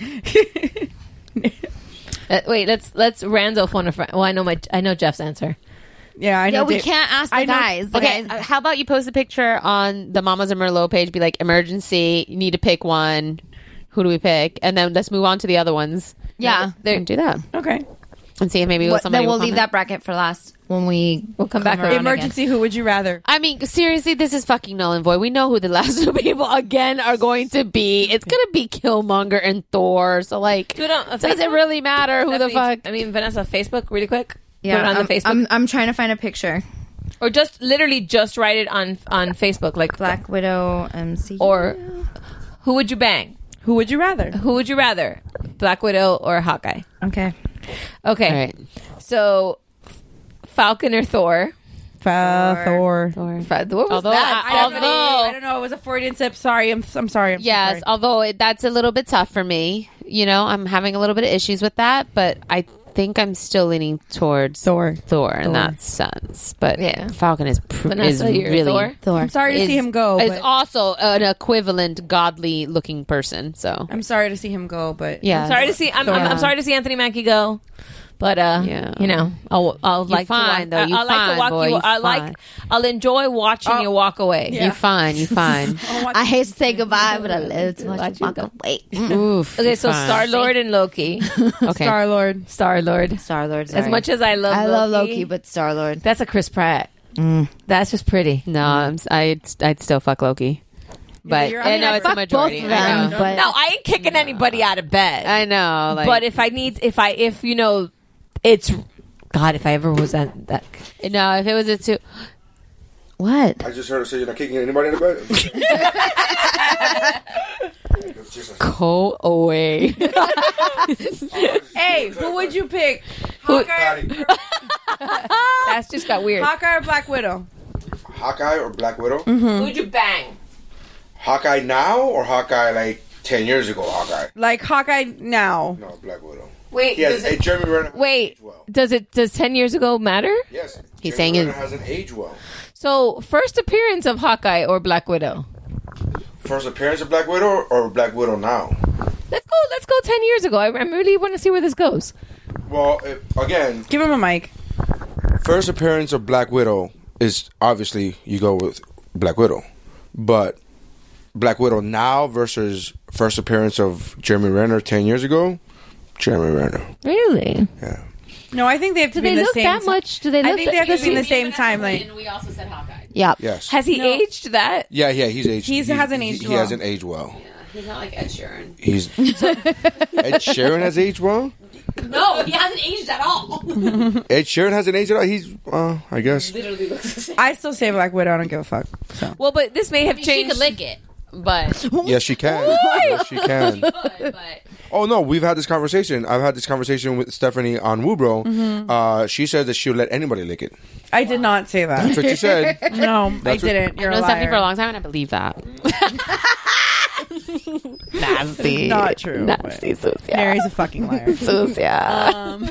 Uh, wait, let's let's Randall phone a friend. Well, I know my I know Jeff's answer. Yeah, I know. Yeah, we Dave- can't ask the I know- guys. The Okay, guys. uh, how about you post a picture on the Mamas and Merlot page? Be like, emergency. You need to pick one. Who do we pick? And then let's move on to the other ones. Yeah. And do that Okay. and see if maybe What- somebody then we'll will leave comment. that bracket for last when we We'll come back around again. Emergency. Who would you rather? I mean, seriously, this is fucking null and void. We know who the last two people again are going to be. It's gonna be Killmonger and Thor. So, like, Do it on- uh, does it Facebook? really matter who the Stephanie, fuck? I mean, Vanessa, Facebook, really quick. Yeah, Put it on I'm, the Facebook, I'm, I'm trying to find a picture. or just literally just write it on on Facebook, like Black Widow M C. or who would you bang? Who would you rather? Who would you rather, Black Widow or Hawkeye? Okay. Okay, All right. so Falcon or Thor? Fa- Thor. Thor. Fa- What was Although that? I- Stephanie? although- I don't know. It was a Freudian slip. Sorry. I'm. I'm sorry. I'm so Yes, sorry. although it, that's a little bit tough for me. You know, I'm having a little bit of issues with that, but I think I'm still leaning towards Thor. Thor in Thor. that sense. But Yeah. Falcon is pr- is Vanessa, you're really Thor? Thor. I'm sorry to is, see him go. Is But also an equivalent godly looking person. So I'm sorry to see him go. But yeah, I'm sorry to see. I'm, I'm, I'm sorry to see Anthony Mackie go. But uh, Yeah. you know, I'll I'll You like fine, to though. walk, You I, I like fine, to walk boy. you. You I like. fine. I'll enjoy watching Oh. you walk away. Yeah. You fine, you fine. I hate to say goodbye, but I love to watch you walk away. Oof. Okay, you so fine. Star Lord and Loki. Okay. Star Lord. Star Lord. Star Lord. As much as I love, I Loki, love Loki, but Star Lord. that's a Chris Pratt. That's just pretty. No, I'm, s- I'd I'd still fuck Loki. But you're- I I mean, know I it's a fuck majority. both of I them, know. but No, I ain't kicking anybody out of bed. I know. Like, but if I need, if I, if you know, it's God. If I ever was that that. no, if it was a two, what? I just heard her say you're not kicking anybody in the bed. It's just a- Go away. Hey, who would you pick? Patty. That's just got weird. Hawkeye or Black Widow? Hawkeye or Black Widow? Who would you bang? Hawkeye now or Hawkeye like ten years ago? Hawkeye. Like Hawkeye now. No, Black Widow. Wait, He has does it, a Jeremy Renner. hasn't wait. aged well. Does it? Does ten years ago matter? Yes, He's Jeremy saying Renner it- hasn't aged well. So first appearance of Hawkeye or Black Widow. First appearance of Black Widow or Black Widow now? Let's go. Let's go ten years ago. I, I really want to see where this goes. Well, if, again, Give him a mic. first appearance of Black Widow is obviously you go with Black Widow, but Black Widow now versus first appearance of Jeremy Renner ten years ago, Jeremy Renner. Really? Yeah. No, I think they have to Do be they in the look same that ti- much? Do they I look think they have that- to be in the same timeline. we also said Hawkeye. Yep. Yes. Has he aged that? Yeah, yeah, he's aged. He's- he, hasn't he- aged he well. hasn't aged well. He's not like Ed Sheeran. He's Ed Sheeran has aged well. No, he hasn't aged at all. Ed Sheeran hasn't aged at all. He's, uh, I guess. Literally looks the same. I still say Black Widow. I don't give a fuck. So Well, but this may have She changed. could lick it, but Yes, she can. Yes, she can. but, but Oh no, we've had this conversation. I've had this conversation with Stephanie on Woobro. Mm-hmm. Uh, she said that she'll let anybody lick it. I did not say that. That's what you said. No, I That's what- didn't. You're I a know Stephanie liar. for a long time, and I believe that. Nasty. Not true. Nasty Susia. Mary's a fucking liar. Susia. Um,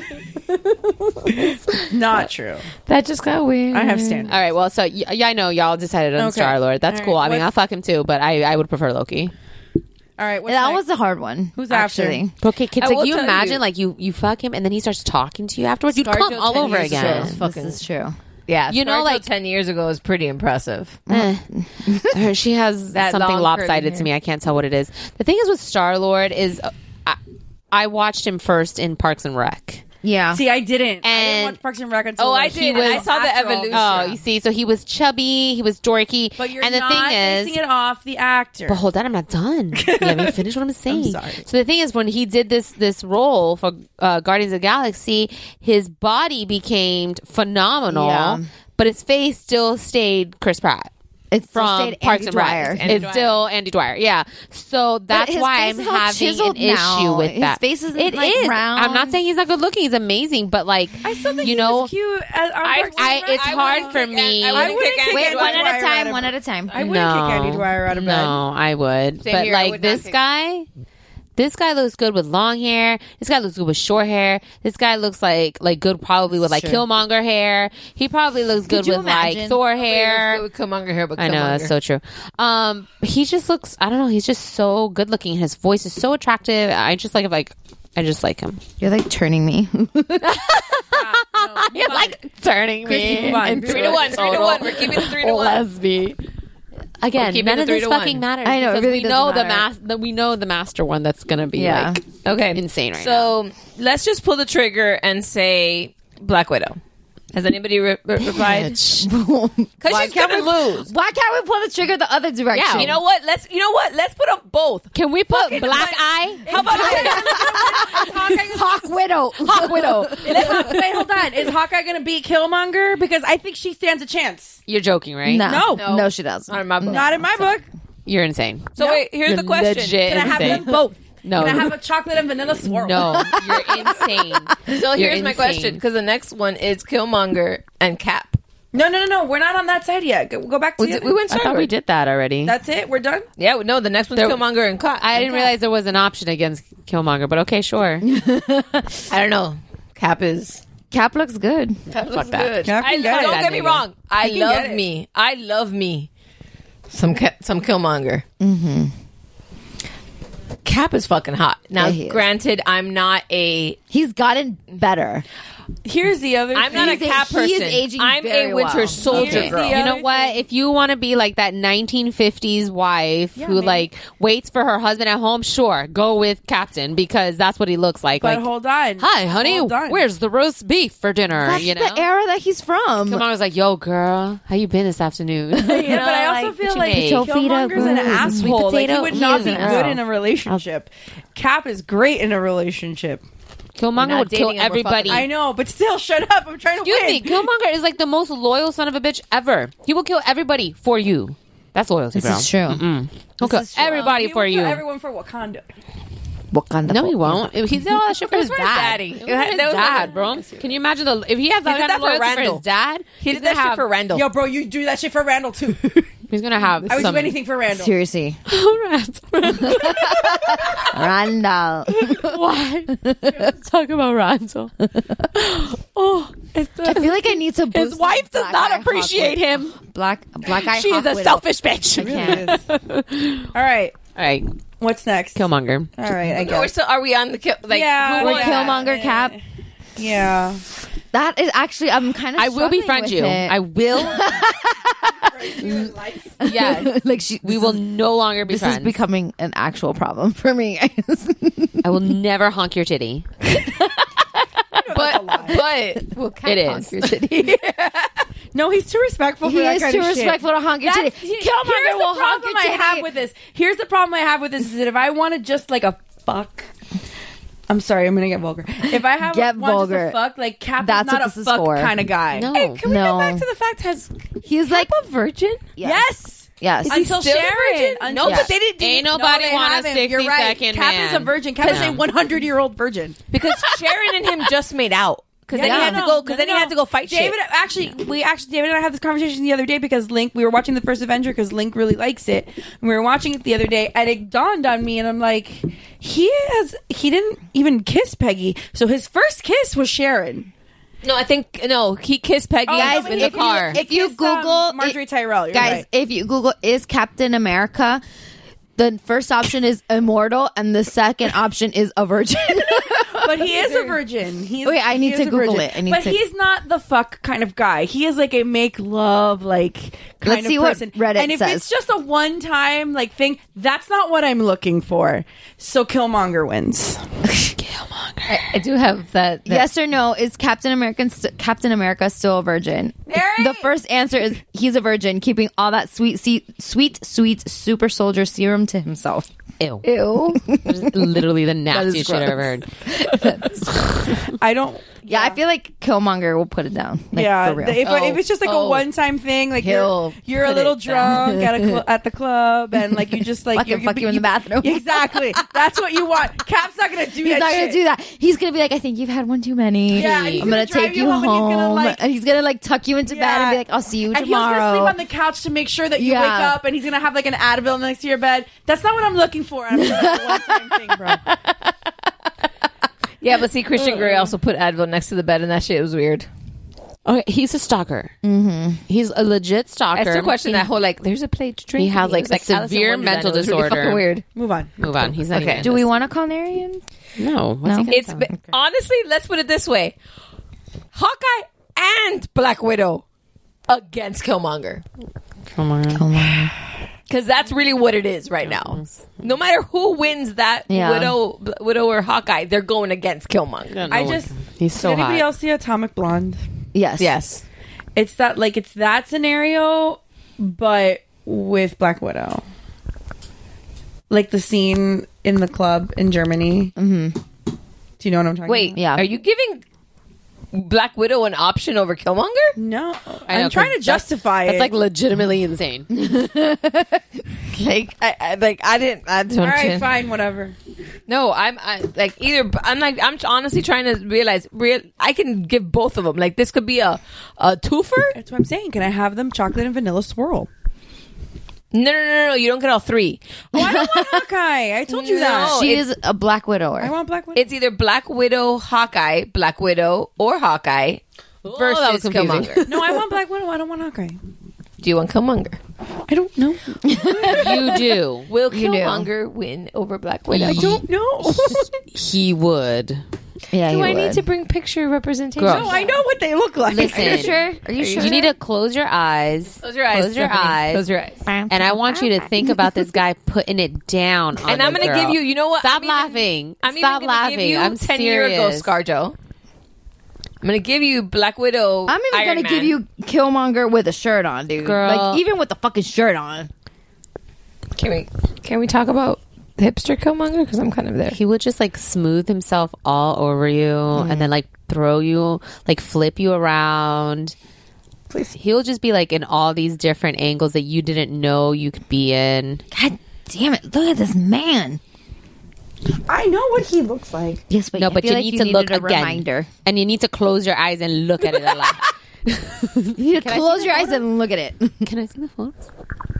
not true. That just got weird. I have standards. All right. Well, so y- yeah, I know y'all decided on Okay. Star Lord. That's All cool. right, I mean, what's- I'll fuck him too, but I, I would prefer Loki. All right. What's that next? was a hard one. Who's after? actually? Okay, kids, I like will you tell imagine, you- like you you fuck him and then he starts talking to you afterwards. You'd come ScarJo all ten over years ago again. was fucking- This is true. Yeah, You know, ScarJo like- ten years ago is pretty impressive. Eh. Her- she has That something long lopsided curly to me. I can't tell what it is. The thing is with Star Lord is uh, I, I watched him first in Parks and Rec. Yeah. See, I didn't. I didn't And- watch Parks and Rec until Oh, I like, did. he and I was saw the after all evolution. this Oh, shit. you see, so he was chubby, he was dorky, But you're and the not thing is, basing it off the actor. but hold on, I'm not done. Let me finish what I'm saying. sorry. So the thing is, when he did this this role for uh, Guardians of the Galaxy, his body became phenomenal, Yeah. but his face still stayed Chris Pratt. It's still From stayed Parks Andy and Dwyer. Rec. Andy It's Dwyer. still Andy Dwyer. Yeah. So that's his why face I'm is all having an chiseled now. issue with His that. face isn't, It like, is. round. I'm not saying he's not good looking. He's amazing, but like I still think you he know, was cute. As, on I, Parks and I Rec. it's I hard wouldn't for kick me. An- I wouldn't kick Andy Wait, one Dwyer at a out time. of- One at a time. I wouldn't kick Andy Dwyer out of bed. No, I would. Same but here, I like would not this kick- guy, this guy looks good with long hair. This guy looks good with short hair. This guy looks like like good probably with like Sure. Killmonger hair. He probably looks good you with like imagine? Thor Hair. hair. With Killmonger hair, but I know Killmonger. that's so true. Um, he just looks. I don't know. He's just so good looking. His voice is so attractive. I just like like. I just like him. You're like turning me. You're like turning Chrissy, me. move on. into Three to a one. Three to total one. We're keeping it three to one. lesbian. Again, We're keeping none it of three this to one. fucking matters. I know, it because really we know doesn't the matter. mas- the, we know the master one that's gonna be Yeah. like Okay, insane right so let's just pull the trigger and say Black Widow. Has anybody re- re- replied? Because she's gonna lose. Why can't we pull the trigger the other direction? Yeah, you know what? Let's you know what? Let's put them both. Can we put Fucking Black what- Eye? How about Hawk Widow. Hawk Widow. Let's- Wait, hold on. Is Hawkeye going to beat Killmonger? Because I think she stands a chance. You're joking, right? No. No. no, she doesn't. Not in my book. Not in my book. You're insane. So wait, here's You're the question: legit Can I have insane. them both? No. Can I have a chocolate and vanilla swirl? No, you're insane. So You're here's my insane. question: because the next one is Killmonger and Cap. No, no, no, no. We're not on that side yet. Go, go back to We, the did- we went I thought Star-Lord. we did that already. That's it. We're done. Yeah, no, the next one's There- Killmonger and Cap. I didn't realize there was an option against Killmonger, but okay, sure. I don't know. Cap is. Cap looks good. Cap looks that. good. Cap can I, get it. don't That get me nigga. wrong. I He can get love it. me. I love me. Some Ca- some Killmonger. Mm-hmm. Cap is fucking hot. Now, Yeah, he is. granted, I'm not a. He's gotten better. Here's the other I'm thing. not a He's a- Cap he person. is aging I'm very a Winter well. Soldier Here's girl. the You know other what? If you want to be like that nineteen fifties wife who maybe. like waits for her husband at home, sure, go with Captain because that's what he looks like. But like, hold on. hi, honey, Hold on. where's the roast beef for dinner? That's you know, the era that he's from. Come on, I was like, yo, girl, how you been this afternoon? Yeah, but I also like, feel what you like made? Killmonger's an Rose, a sweet asshole. Like, he potato. would He not is be an good asshole. in a relationship. Cap is great in a relationship. Killmonger not would kill dating him, we're everybody. I know, but still, shut up. I'm trying to Excuse win. me, Killmonger is like the most loyal son of a bitch ever. He will kill everybody for you. That's loyalty, This bro. is true. Mm-mm. He'll kill is true. everybody He for would you. kill everyone for Wakanda. Wakanda. No, he won't. He did all that shit for his for his dad. daddy. It was That for his was dad, like- bro. Can you imagine the if he has that did kind that of for loyalty for Randall. his dad? He he's did that gonna shit have, for Randall. Yo, bro, you do that shit for Randall too. He's gonna have I would some. do anything for Randall. Seriously. Randall. Why? Let's talk about Randall. Oh, it's I feel like I need to boost his wife does Black not Eye appreciate Hawk him. Widow. Black Black Eye She Hawk is a Widow. selfish bitch. I can't. All right, All right, what's next? Killmonger. All right, I We're guess. still, are we on the kill? Like, Yeah, who We're won? yeah. Killmonger Cap. Yeah. That is actually I'm kind of I will befriend you. I will. Yes. like she We will no longer be This friends. is becoming an actual problem for me. I will never honk your titty. But but well, It is. No, he's too respectful for He that is kind too of shit. respectful to honk your That's- titty. he- Killmonger here's will the honk problem your I titty. have with this. Here's the problem I have with this is that if I wanted just like a fuck. I'm sorry, I'm gonna get vulgar. If I have Get want just vulgar. a fuck, like Cap That's is not what a this is fuck for. kind of guy. No. Hey, can we No. go back to the fact has He's like a virgin? Yes. yes. Until still a Sharon. virgin? Until- No, but they didn't. Ain't No, nobody they want a haven't. sixty You're right. second Cap man. is a virgin. Cap is No. a one hundred year old virgin. Because Sharon and him just made out. Because then he had to go. Because then he had to go fight shit. David, actually, we actually David and I had this conversation the other day because Link. We were watching the first Avenger because Link really likes it. And we were watching it the other day, and it dawned on me, and I'm like, he has. He didn't even kiss Peggy. So his first kiss was Sharon. No, I think no. He kissed Peggy Guys, in the if you- car. if you Kissed, um, Google Marjorie Tyrell, you're guys, right. if you Google is Captain America, the first option is immortal, and the second option is a virgin. But he is a virgin. He's, Wait, I need he to is a Google virgin. it. I need but to- he's not the fuck kind of guy. He is like a make love like kind Let's of see what person. Reddit and if says. it's just a one time like thing, that's not what I'm looking for. So Killmonger wins. I, I do have that. that Yes or no? Is Captain America st- Captain America still a virgin? The first answer is he's a virgin, keeping all that sweet, se- sweet, sweet super soldier serum to himself. Ew. Ew. Literally the That is nastiest shit I've ever heard. I don't. Yeah, I feel like Killmonger will put it down. Like, yeah, for real. the- if, Oh, if it's just like oh. a one time thing, like He'll you're, you're a put little it down. drunk at a cl- at the club, and like you just like Fucking fuck you in the bathroom. Exactly, that's what you want. Cap's not gonna do He's that. not gonna shit. do that. He's gonna be like, I think you've had one too many. Yeah, and he's I'm gonna gonna, drive take you you home, home, and he's gonna, like- and he's gonna like tuck you into bed and be like, I'll see you and he's gonna tomorrow. sleep on the couch to make sure that you Yeah. wake up, and he's gonna have like an Advil next to your bed. That's not what I'm looking for. I'm looking for a one-time thing, bro. Yeah, but see, Christian Grey also put Advil next to the bed, and that shit was weird. Okay, he's a stalker. Mm-hmm. He's a legit stalker. I still question He- that whole like. There's a plate to drink. He has It like, was a Alice in severe Wonderland. mental It was really disorder. fucking weird. Move on. Move on. He's not Okay. even. Do we want to call Narian? No. What's he No. gonna It's say? been- honestly, let's put it this way: Hawkeye and Black Widow against Killmonger, Come on. because that's really what it is right now. No matter who wins that Yeah. Widow, Widow or Hawkeye, they're going against Killmonger. I just. He's so did anybody hot. else see Atomic Blonde? Yes. Yes. It's that like it's that scenario, but with Black Widow. Like the scene in the club in Germany. Mm-hmm. Do you know what I'm talking Wait, about? Yeah. Are you giving Black Widow an option over Killmonger? No, I know, I'm trying to 'cause justify That's it. like legitimately insane. Like, I, I like I didn't. I don't. All right, fine, whatever. No, I'm I, like either. I'm like I'm honestly trying to realize. Real, I can give both of them. Like this could be a a twofer. That's what I'm saying. Can I have them chocolate and vanilla swirl? No, no, no, no. You don't get all three. Oh, I don't want Hawkeye. I told you that. No, She it's- is a Black Widower. I want Black Widow. It's either Black Widow, Hawkeye, Black Widow, or Hawkeye that versus was confusing. Killmonger. No, I want Black Widow. I don't want Hawkeye. Do you want Killmonger? I don't know. You do. Will You do. Killmonger win over Black Widow? I don't know. He would. Yeah, Do you I need would. to bring picture representation? Girl. No, I know what they look like. Listen. Are you sure? Are you sure? You need to close your eyes. Close your eyes. Close your Stephanie. eyes. Close your eyes. And I want you to think about this guy putting it down. On And I'm the gonna girl. give you. You know what? Stop I'm even- laughing. I'm Stop even gonna laughing. give you I'm ten serious. year ago, ScarJo. I'm gonna give you Black Widow. I'm even Iron gonna Man. give you Killmonger with a shirt on, dude. Girl. Like even with the fucking shirt on. Can we? Can we talk about the hipster Killmonger? Because I'm kind of there. He would just like smooth himself all over you and then like throw you, like flip you around. Please. He'll just be like in all these different angles that you didn't know you could be in. God damn it! Look at this man. I know what he looks like. Yes, but No, I but feel you like need you to look needed a again. Reminder. And you need to close your eyes and look at it a lot. You need to Can I close see your the eyes and look at it. Can I see the photos?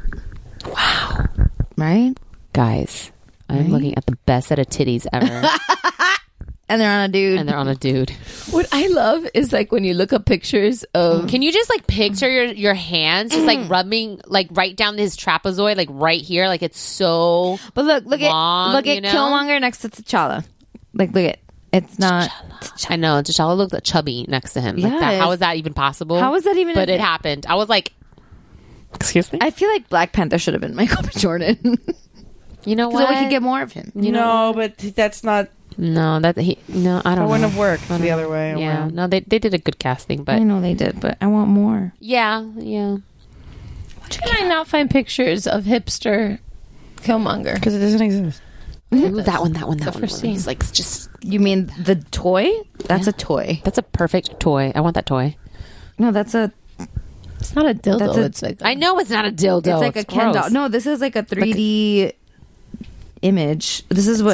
Right? Guys, I'm looking at the best set of titties ever. And they're on a dude. And they're on a dude. What I love is like when you look up pictures of. Can you just like picture your, your hands just like rubbing like right down his trapezoid, like right here? Like it's so. But look, look long, at look you at know? Killmonger next to T'Challa. Like, look at it's not. I know. T'Challa looked chubby next to him. Like that. Yes. How is that even possible? How is that even But a- it happened. I was like, excuse me? I feel like Black Panther should have been Michael B. Jordan. You know Because what? we could get more of him. You no, know, but that's not. no, that he, no, I don't That know. wouldn't have worked I don't the know. other way Yeah, around. no, they they did a good casting, I but know they did, but I want more. yeah, yeah. Can I not find pictures of hipster Killmonger? Because it doesn't exist. Ooh, that one, that one, that The one. first scene. He's like just. You mean the toy? That's a toy. That's a perfect toy. I want that toy. No, that's a. It's not a dildo. That's a- it's like I know it's not a dildo. It's like a Ken gross. doll. No, this is like a three D image. This is what.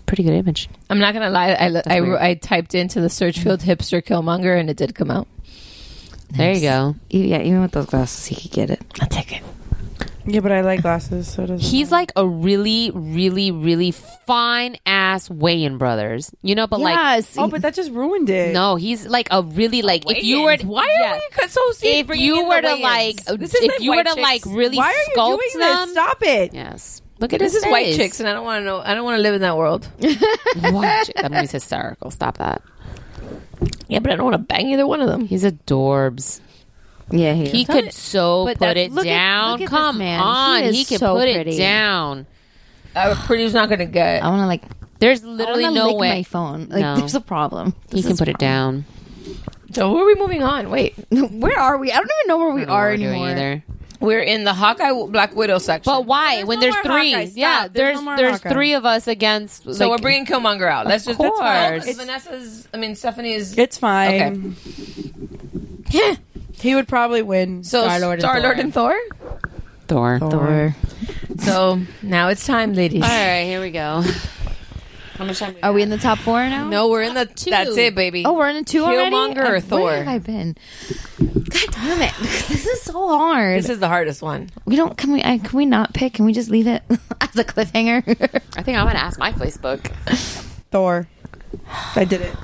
pretty good image. I'm not gonna lie. I I, weird. I typed into the search field hipster Killmonger and it did come out. There you go. Yeah, even with those glasses, he could get it. I'll take it. Yeah, but I like glasses, so does He's like a really, really, really fine ass Wayans brothers. You know, but Yes. like Oh, but that just ruined it. No, he's like a really like if you were Wayans? Why are yeah. we associating if bringing you in were the to Wayans? like This is if like you were white to chicks. like really Why are you sculpt doing them, this? Stop it. yes. Look at This his is white face. chicks, and I don't want to know. I don't want to live in that world. White chick- that movie's hysterical. Stop that. Yeah, but I don't want to bang either one of them. He's adorbs. Yeah, he, He is. could so But put that's- it look at- down. look at this Come man. on, He is he can so put pretty. it down. Uh, pretty's not gonna get. I want to like. There's I literally wanna no lick way. my phone. Like, No. there's a problem. He This can is put a it down. So where are we moving on? Wait, problem. Where are we? I don't even know where we I don't know are what we're doing anymore. either. we're in the Hawkeye Black Widow section. But why? There's when no there's more three, Hawkeye. Stop. yeah, There's there's no more there's Hawkeye. three of us against. so like, we're bringing Killmonger out. Let's just that's fine. course. It's Vanessa's. I mean, Stephanie's. It's fine. Okay. He would probably win. So Star-Lord Star and Lord Thor. and Thor. Thor. Thor. So now it's time, ladies. All right, here we go. How much time? Are we in the top four now? No, we're in the two. That's it, baby. Oh, we're in the two already. Killmonger or Uh, Thor? Where have I been? God damn it! This is so hard. This is the hardest one. we don't. Can we? Uh, can we not pick? Can we just leave it as a cliffhanger? I think I'm gonna ask my Facebook. Thor. I did it.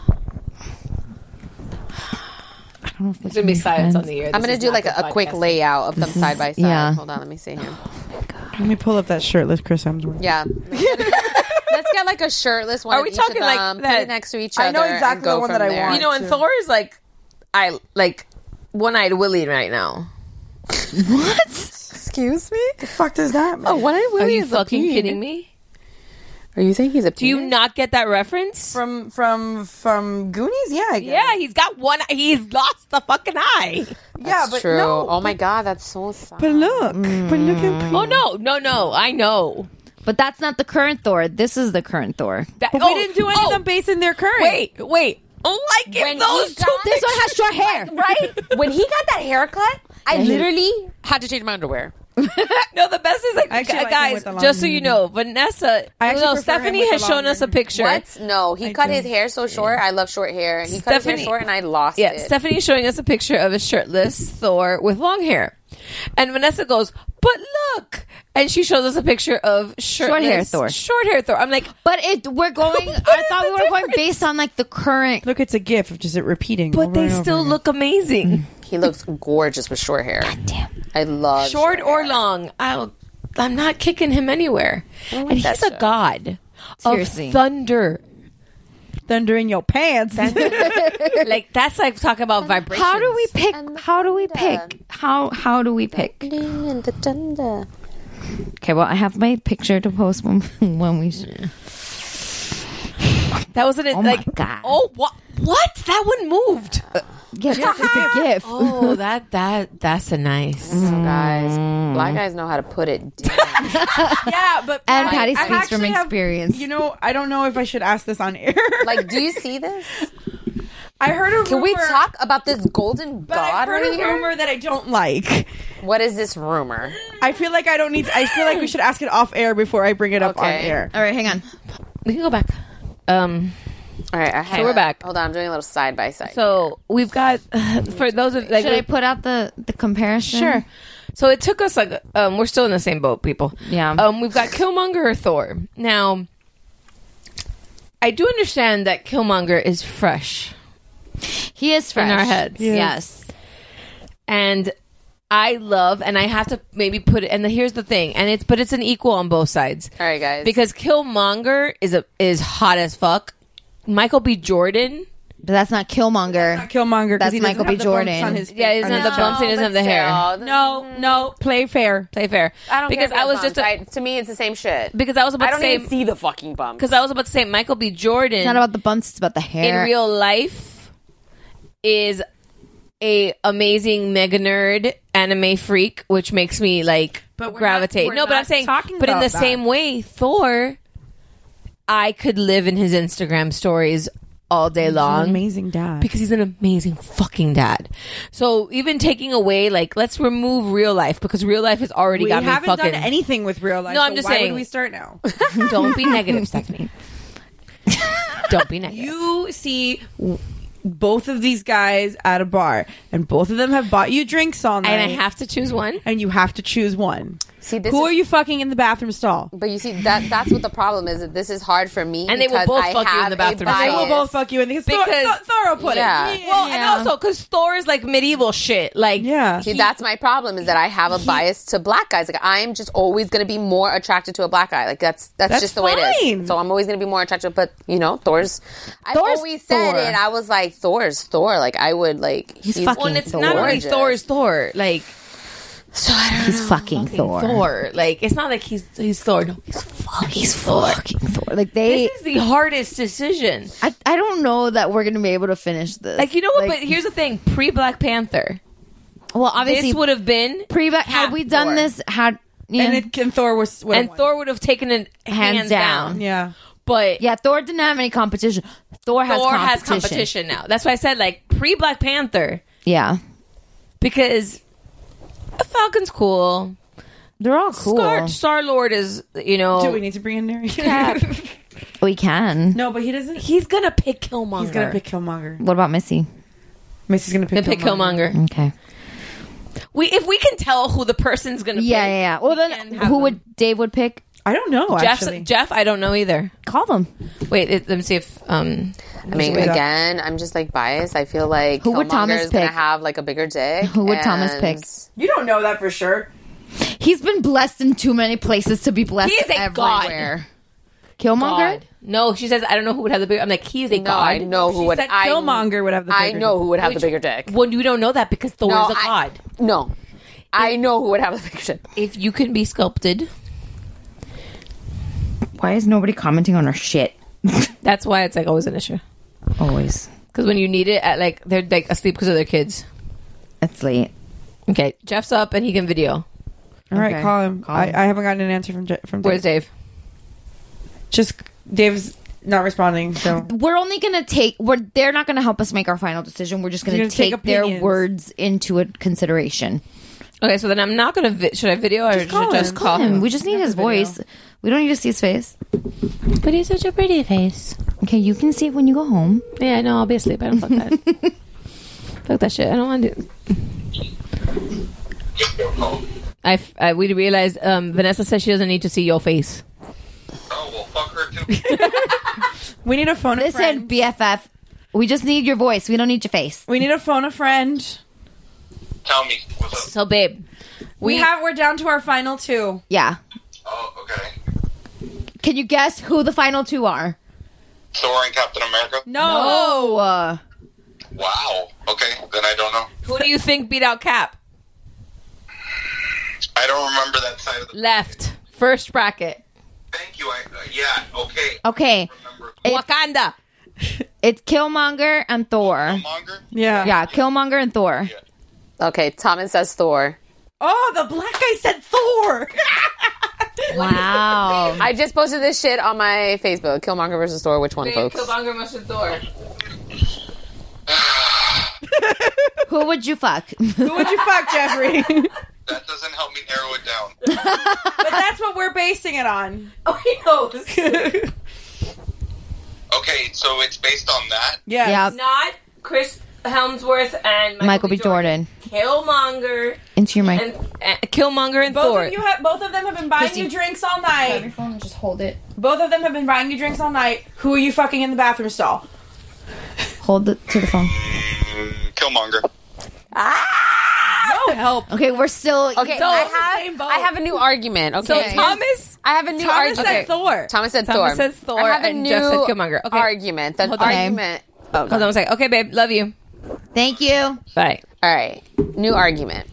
I don't know if It's gonna be silence on the air. I'm gonna do like a, a quick layout of them side by side. yeah. Hold on, let me see here. Let me pull up that shirtless Chris Hemsworth. Yeah. Let's get like a shirtless one. Are of we each talking of like them, that- Put it next to each I other. know and exactly go the one from that I there. want. You know, and too. Thor is like, I like one-eyed Willie right now. What? Excuse me. The fuck does that mean? Oh, what are Are we? you fucking kidding me? Are you saying he's a? Do you penis? not get that reference? From from from Goonies? Yeah, I get Yeah, it. he's got one. He's lost the fucking eye. yeah, That's but true. no. oh my god, that's so sad. But look, but look how pretty. Oh no, no, no! I know. But that's not the current Thor. This is the current Thor. That, But oh, we didn't do any oh, of them based in their current. Wait, wait. Like if When those he two. got- This one has short hair. Right? When he got that haircut, I literally had to change my underwear. No, the best is like, I actually like him guys. with the long Just so you hair. know, Vanessa. I actually no, prefer him Stephanie with has the shown long us a hair. picture. What? No, he I cut do. his hair so short. I love short hair. He cut his Stephanie- hair short, and I lost Yeah, it. Stephanie's showing us a picture of a shirtless Thor with long hair, and Vanessa goes, "But look!" And she shows us a picture of shirtless, hair Thor. Short hair Thor. I'm like, But it. We're going. I is thought we the were going difference? based on like the current. Look, it's a gif of just it repeating. but over they and over still again. look amazing, He looks gorgeous with short hair. God damn. I love short or hair. long. I'll, I'm not kicking him anywhere, and he's that a show. god Seriously. of thunder. thunder in your pants. Like that's like talking about vibrations. How do we pick? How do we pick? How how do we pick? Okay, well, I have my picture to post when when we. That wasn't it. Oh my like, God. oh what? What? That one moved. Yeah, it's, it's a gif. Oh, that that that's a nice. So guys, black guys know how to put it down. yeah, but And I- Patty I speaks from actually have- experience. You know, I don't know if I should ask this on air. Like, do you see this? I heard a rumor. Can we talk about this golden But god I've heard right a here? rumor that I don't like. What is this rumor? I feel like I don't need. To, I feel like we should ask it off air before I bring it up on Okay. air. All right, hang on. We can go back. Um. All right, I have, So we're back. Hold on, I'm doing a little side by side. So we've got for those of like Should I put out the the comparison? sure. So it took us like um we're still in the same boat, people. Yeah. Um, we've got Killmonger or Thor. Now, I do understand that Killmonger is fresh. He is fresh in our heads. Yes. And I love, and I have to maybe put it. And the, here's the thing, and it's but it's an equal on both sides. All right, guys. Because Killmonger is a is hot as fuck. Michael B. Jordan. But that's not Killmonger. Not Killmonger. 'cause That's he doesn't Michael B. have the bumps Jordan. on his Yeah, he doesn't on have his the bumps. He chest. doesn't have the hair. No, no, play fair. Play fair. I don't because care if I was it just bumps. a, I, to me, it's the same shit. because I was about I don't to say even see the fucking bump. because I was about to say Michael B. Jordan. It's not about the bumps. It's about the hair. in real life is a amazing mega nerd anime freak, which makes me like But we're gravitate. not- we're no, but I'm not saying, talking but in the about that. same way, Thor, I could live in his Instagram stories all day long. Amazing dad. Because he's an amazing fucking dad. So even taking away, like, let's remove real life because real life has already we got me haven't fucking. done anything with real life. No, I'm so just why saying. would we start now? Don't be negative, Stephanie. Don't be negative. You see w- both of these guys at a bar, and both of them have bought you drinks all night, And I have to choose one. and you have to choose one. See, this Who is- are you fucking in the bathroom stall? But you see, that that's what the problem is. That this is hard for me. And they will because both I fuck you in have the a bathroom. And they will bias. both fuck you in because, Thor, Because- Thor, Thor put Yeah. it. Well, and also because Thor is like medieval shit. Like, Yeah. See, that's my problem is that I have a bias to black guys. Like I'm just always going to be more attracted to a black guy. Like that's that's, That's just the way it fine. is. So I'm always going to be more attracted. But you know, Thor's. I've Thor's always said Thor. it. I was like, Thor's Thor. Like I would like. He's fucking well, and it's Thor. not only Gorgeous. Thor is Thor. Like, So I don't He's know. fucking Thor. Thor. Like, it's not like he's he's Thor. No, he's fucking He's Thor. fucking Thor. Like they, This is the hardest decision. I, I don't know that we're gonna be able to finish this. Like, you know what? Like, But here's the thing: pre Black Panther, well, obviously, this would have been pre had we done Thor. this, had yeah, And, it, and Thor was would've and won. Thor would have taken it hands, Hands down. down. Yeah. But yeah, Thor didn't have any competition. Thor has Thor competition. has competition now. That's why I said like pre Black Panther Yeah, because the Falcon's cool. they're all cool. Star Star Lord is, you know, Do we need to bring in Neri? We can. No, but he doesn't. he's gonna pick Killmonger. He's gonna pick Killmonger. What about Missy? Macy's gonna pick, Gonna pick Killmonger. Killmonger. Okay. We if we can tell who the person's gonna Yeah, pick. yeah, yeah. Well, we then can have who them. would Dave would pick? I don't know. Jeff? Actually, Jeff, I don't know either. Call them. Wait, it, let me see if um. I mean, Wait up. again, I'm just like biased. I feel like Who would Killmonger Thomas is gonna pick? have like a bigger dick. Who would Thomas and- pick? you don't know that for sure. He's been blessed in too many places to be blessed He is a everywhere. Killmonger? God. No, she says I don't know who would have the bigger. I'm like he's a No, god. I know who She would. said I, Killmonger would have the I bigger know who would have Which- the bigger dick. Well, you don't know that because Thor No, is a I- god. No, I know who would have the bigger dick. If you can be sculpted, Why is nobody commenting on our shit? that's why it's like always an issue. Always. Because when you need it, at like they're like asleep because of their kids. It's late. Okay, Jeff's up and he can video. All right, Okay. call him. Call I, him. I haven't gotten an answer from Je- from Dave. Where's Dave? Just Dave's not responding. So We're only gonna take. We're they're not gonna help us make our final decision. We're just gonna, You're gonna take take, their opinions. words into a consideration. Okay, so then I'm not gonna. Vi- should I video or Just should call I just him. call Him. him? We just need his video. voice. We don't need to see his face. But he's such a pretty face. Okay, you can see it when you go home. Yeah, no, I'll be asleep. I don't fuck that. Fuck that shit. I don't want to do. I, f- I we realized um, Vanessa says she doesn't need to see your face. Oh, well, fuck her too. we need a phone a Listen, friend. B F F. We just need your voice. We don't need your face. We need a phone a friend. Tell me, what's up? So, babe, We, we, have. We're down to our final two. Yeah. Oh, okay. Can you guess who the final two are? Thor and Captain America? No. Oh. Uh, Wow. Okay, then I don't know. who do you think beat out Cap? I don't remember that side of the... Left first bracket. Thank you. I, uh, yeah, okay. okay. Remember It- Wakanda. It's Killmonger and Thor. Killmonger? Yeah. Yeah, Killmonger and Thor. Okay, Thomas says Thor. Oh, the black guy said Thor. Wow. I just posted this shit on my Facebook. Killmonger versus Thor. Which one, folks? Killmonger versus Thor. Who would you fuck? Who would you fuck, Jeffrey? That doesn't help me narrow it down. But that's what we're basing it on. Oh, he knows. Okay, so it's based on that? Yes. Yeah. Not Chris Helmsworth and Michael, Michael B. Jordan. Killmonger Into your mic. and uh, Killmonger and Both Thor. of you have. Both of them have been buying Chrissy. you drinks all night. phone and just hold it. Both of them have been buying you drinks all night. Who are you fucking in the bathroom stall? Hold it to the phone. Mm, Killmonger. No help. Okay, we're still. Okay, So I it's the same have boat. I have a new argument. Okay, so Thomas, I have a new Thomas argument. said Thor. Thomas said Thomas Thor. says Thor I have a and new Jeff said Killmonger. Okay. argument. The Hold on. argument. Oh, hold on a second. Okay, babe, love you. Thank you. Bye. All right, new argument.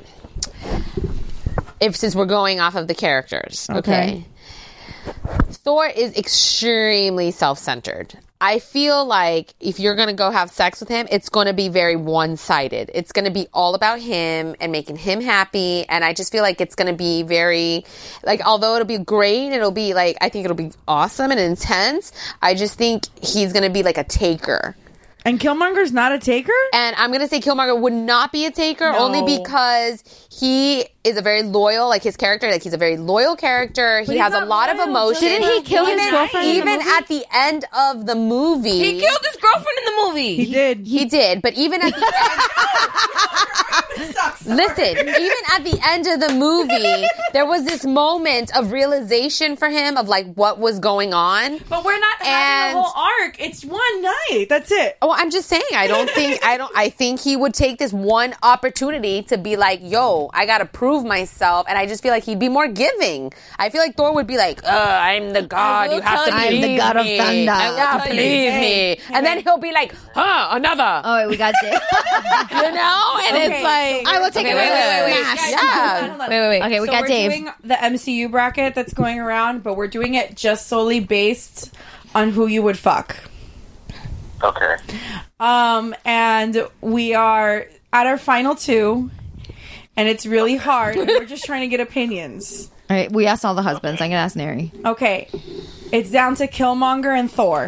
If since we're going off of the characters, okay. Okay. Thor is extremely self-centered. I feel like if you're going to go have sex with him, it's going to be very one-sided. It's going to be all about him and making him happy. And I just feel like it's going to be very, like, although it'll be great, it'll be like, I think it'll be awesome and intense. I just think he's going to be like a taker. And Killmonger's not a taker? And I'm going to say Killmonger would not be a taker No. only because he is a very loyal, like his character, like he's a very loyal character. But he he's has a not lot of loyal, emotion. Didn't he kill his even, girlfriend in the Even movie? at the end of the movie, He killed his girlfriend in the movie. He did. He did, but even at the end, listen, even at the end of the movie, there was this moment of realization for him of like what was going on. But we're not having And- the whole arc. It's one night. That's it. Oh, I'm just saying. I don't think. I don't. I think he would take this one opportunity to be like, "Yo, I gotta prove myself," and I just feel like he'd be more giving. I feel like Thor would be like, "Uh, I'm the god. will You have to tell you. believe I'm the god of me. thunder. I I will yeah, tell you. believe Hey, me." And then he'll be like, "Huh, another." Oh, wait, we got Dave. You know, and Okay, it's like, I will take Okay, it. wait, wait, wait, wait. Smash. yeah. Hold on. Wait, wait, wait. Okay, we so got we're Dave. doing the M C U bracket that's going around, but we're doing it just solely based on who you would fuck. Okay. Um, and we are at our final two, and it's really hard. And we're just trying to get opinions. All right, we asked all the husbands. I'm gonna ask Neri. Okay, it's down to Killmonger and Thor.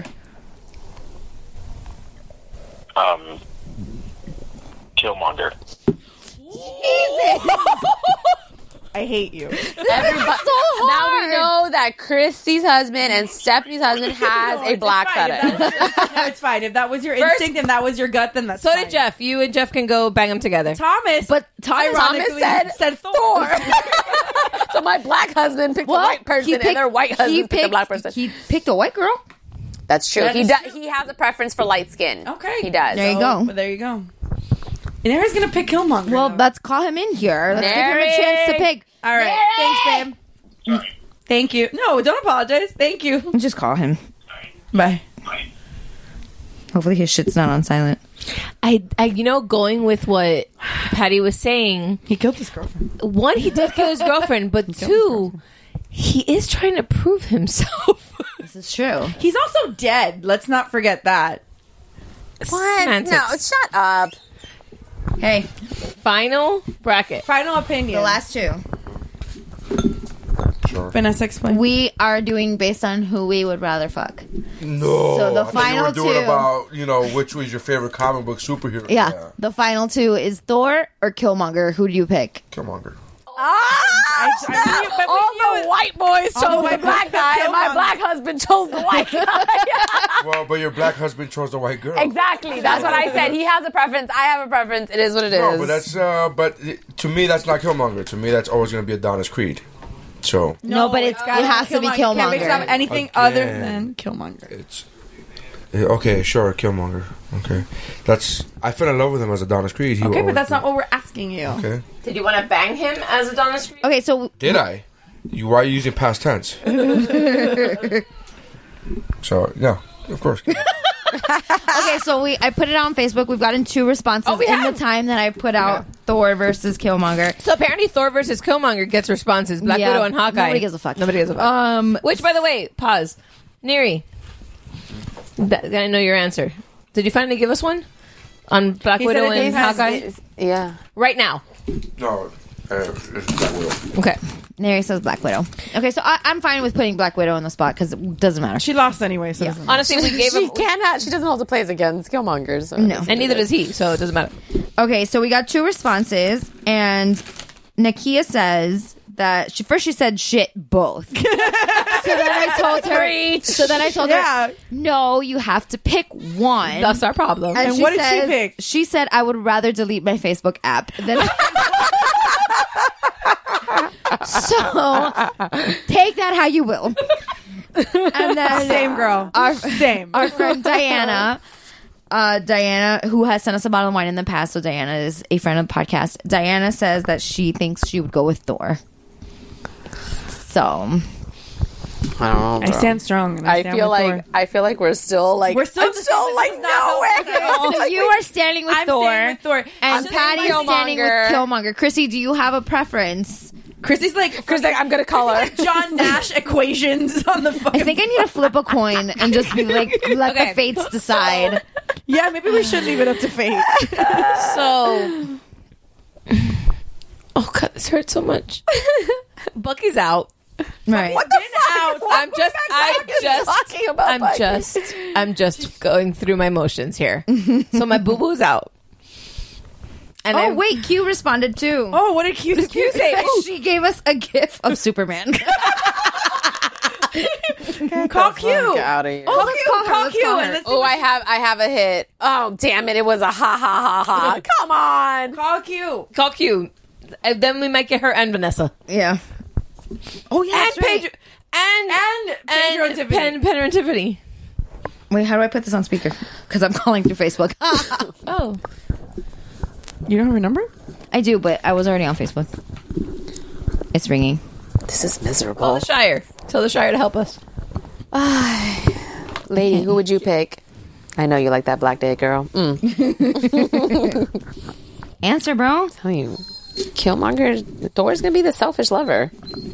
Um, Killmonger. I hate you. Everybody, now we know that Christy's husband and Stephanie's husband has No, a it's black fine. If fetish. that was- no, it's fine. If that was your First- instinct and that was your gut, then that's So fine. did Jeff. You and Jeff can go bang them together. Thomas, But Thomas, ironically Thomas said, Thor. So my black husband picked a white person, and their white husband picked, a black person. He picked a white girl. That's true. That he is does. true. He has a preference for light skin. Okay, he does. There you go. But there you go. And Neri's gonna pick Killmonger. Well, though. let's call him in here. Let's give him Neri! a chance to pick. all right. Thanks, babe. Thank you. No, don't apologize. Thank you. Just call him. Bye. Hopefully his shit's not on silent. I, I, you know, going with what Patty was saying, He killed his girlfriend. one, he did kill his girlfriend, but two, he is trying to prove himself. This is true. He's also dead. Let's not forget that. What? Semantics. No, shut up. Hey, Final bracket. Final opinion. the last two. Sure. Vanessa, explain. We are doing based on who we would rather fuck. No. So the I thought final you were doing two- about, you know, which was your favorite comic book superhero. Yeah. The final two is Thor or Killmonger. Who do you pick? Killmonger. I, I, knew- but we All knew the it. white boys All the chose the white black boys guy, and my Killmonger. black husband chose the white guy. Well, but your black husband chose the white girl. Exactly. That's what I said. He has a preference. I have a preference. It is what it is. No, but that's uh, but it- to me that's not Killmonger. To me that's always going to be Adonis Creed. So No, but it's, gotta it has to be You can't make it up Killmonger. anything Again. other than Killmonger. it's okay. Sure, Killmonger. Okay, that's I fell in love with him as Adonis Creed. He will Okay, but always that's be- not what we're asking you. Okay, Did you want to bang him as Adonis Creed? Okay, so did I? You why are you using past tense? So yeah, of course. okay, so we I put it on Facebook. We've gotten two responses Oh, we in have? the time that I put out Thor versus Killmonger. So apparently Thor versus Killmonger gets responses. Black Yeah, Widow and Hawkeye. nobody gives a fuck. Nobody gives a fuck. Um, Which, by the way, pause. Neri, that, I know your answer. Did you finally give us one? On Black He Widow said it and has- Hawkeye? Yeah. Right now. No, uh, it's Black Widow. Okay. Neri says Black Widow. Okay, so I, I'm fine with putting Black Widow on the spot because it doesn't matter. She lost anyway, so it doesn't matter. Honestly, we gave She him... cannot. She doesn't hold the plays against Killmonger. So No. And neither does he, so it doesn't matter. Okay, so we got two responses, and Nakia says that she first she said shit both. so then I told her. So then I told Yeah. her, no, you have to pick one. That's our problem. And, And she what did she said- pick? She said I would rather delete my Facebook app than. So take that how you will. And then Same girl. Our Same. our friend Diana, uh, Diana, who has sent us a bottle of wine in the past, so Diana is a friend of the podcast. Diana says that she thinks she would go with Thor. So I don't know. I stand strong. And I, I stand feel with like Thor. I feel like we're still like We're still I'm the still same, like this is not nowhere. how so you are standing with I'm Thor, standing with Thor. and I'm Patty's standing with standing with Killmonger. Killmonger. Chrissy, do you have a preference? Chrissy's like, Because like I'm gonna call her. like John Nash equations on the phone. I think I need to flip a coin and just be like, let Okay. the fates decide. Yeah, maybe we should leave it up to fate. So... Oh, God, this hurts so much. Bucky's out. Right. What the fuck? out. I'm just, I'm just, talking about. I'm Bucky? just, I'm just going through my motions here. So my boo boo's out. And oh I- wait, Q responded too. Oh, what did Q, Q say? She gave us a gif of Superman. Call Q. Out of here. Oh, let's call her. Call Let's Q. call and her. let's see Oh, what I have I have a hit. Oh, damn it! It was a ha ha ha ha. Come on. Call Q. Call Q. And then we might get her and Vanessa. Yeah. Oh yeah, And that's right. Pedro. And, And Pedro and Tiffany. Pen, Pedro and Tiffany. Wait, how do I put this on speaker? Because I'm calling through Facebook. Oh. You don't have her number? I do, but I was already on Facebook. It's ringing. This is Call miserable. the Shire. Tell the Shire to help us. Lady, who would you pick? I know you like that black day girl. Mm. Answer, bro. Tell you, Killmonger, Thor's gonna be the selfish lover.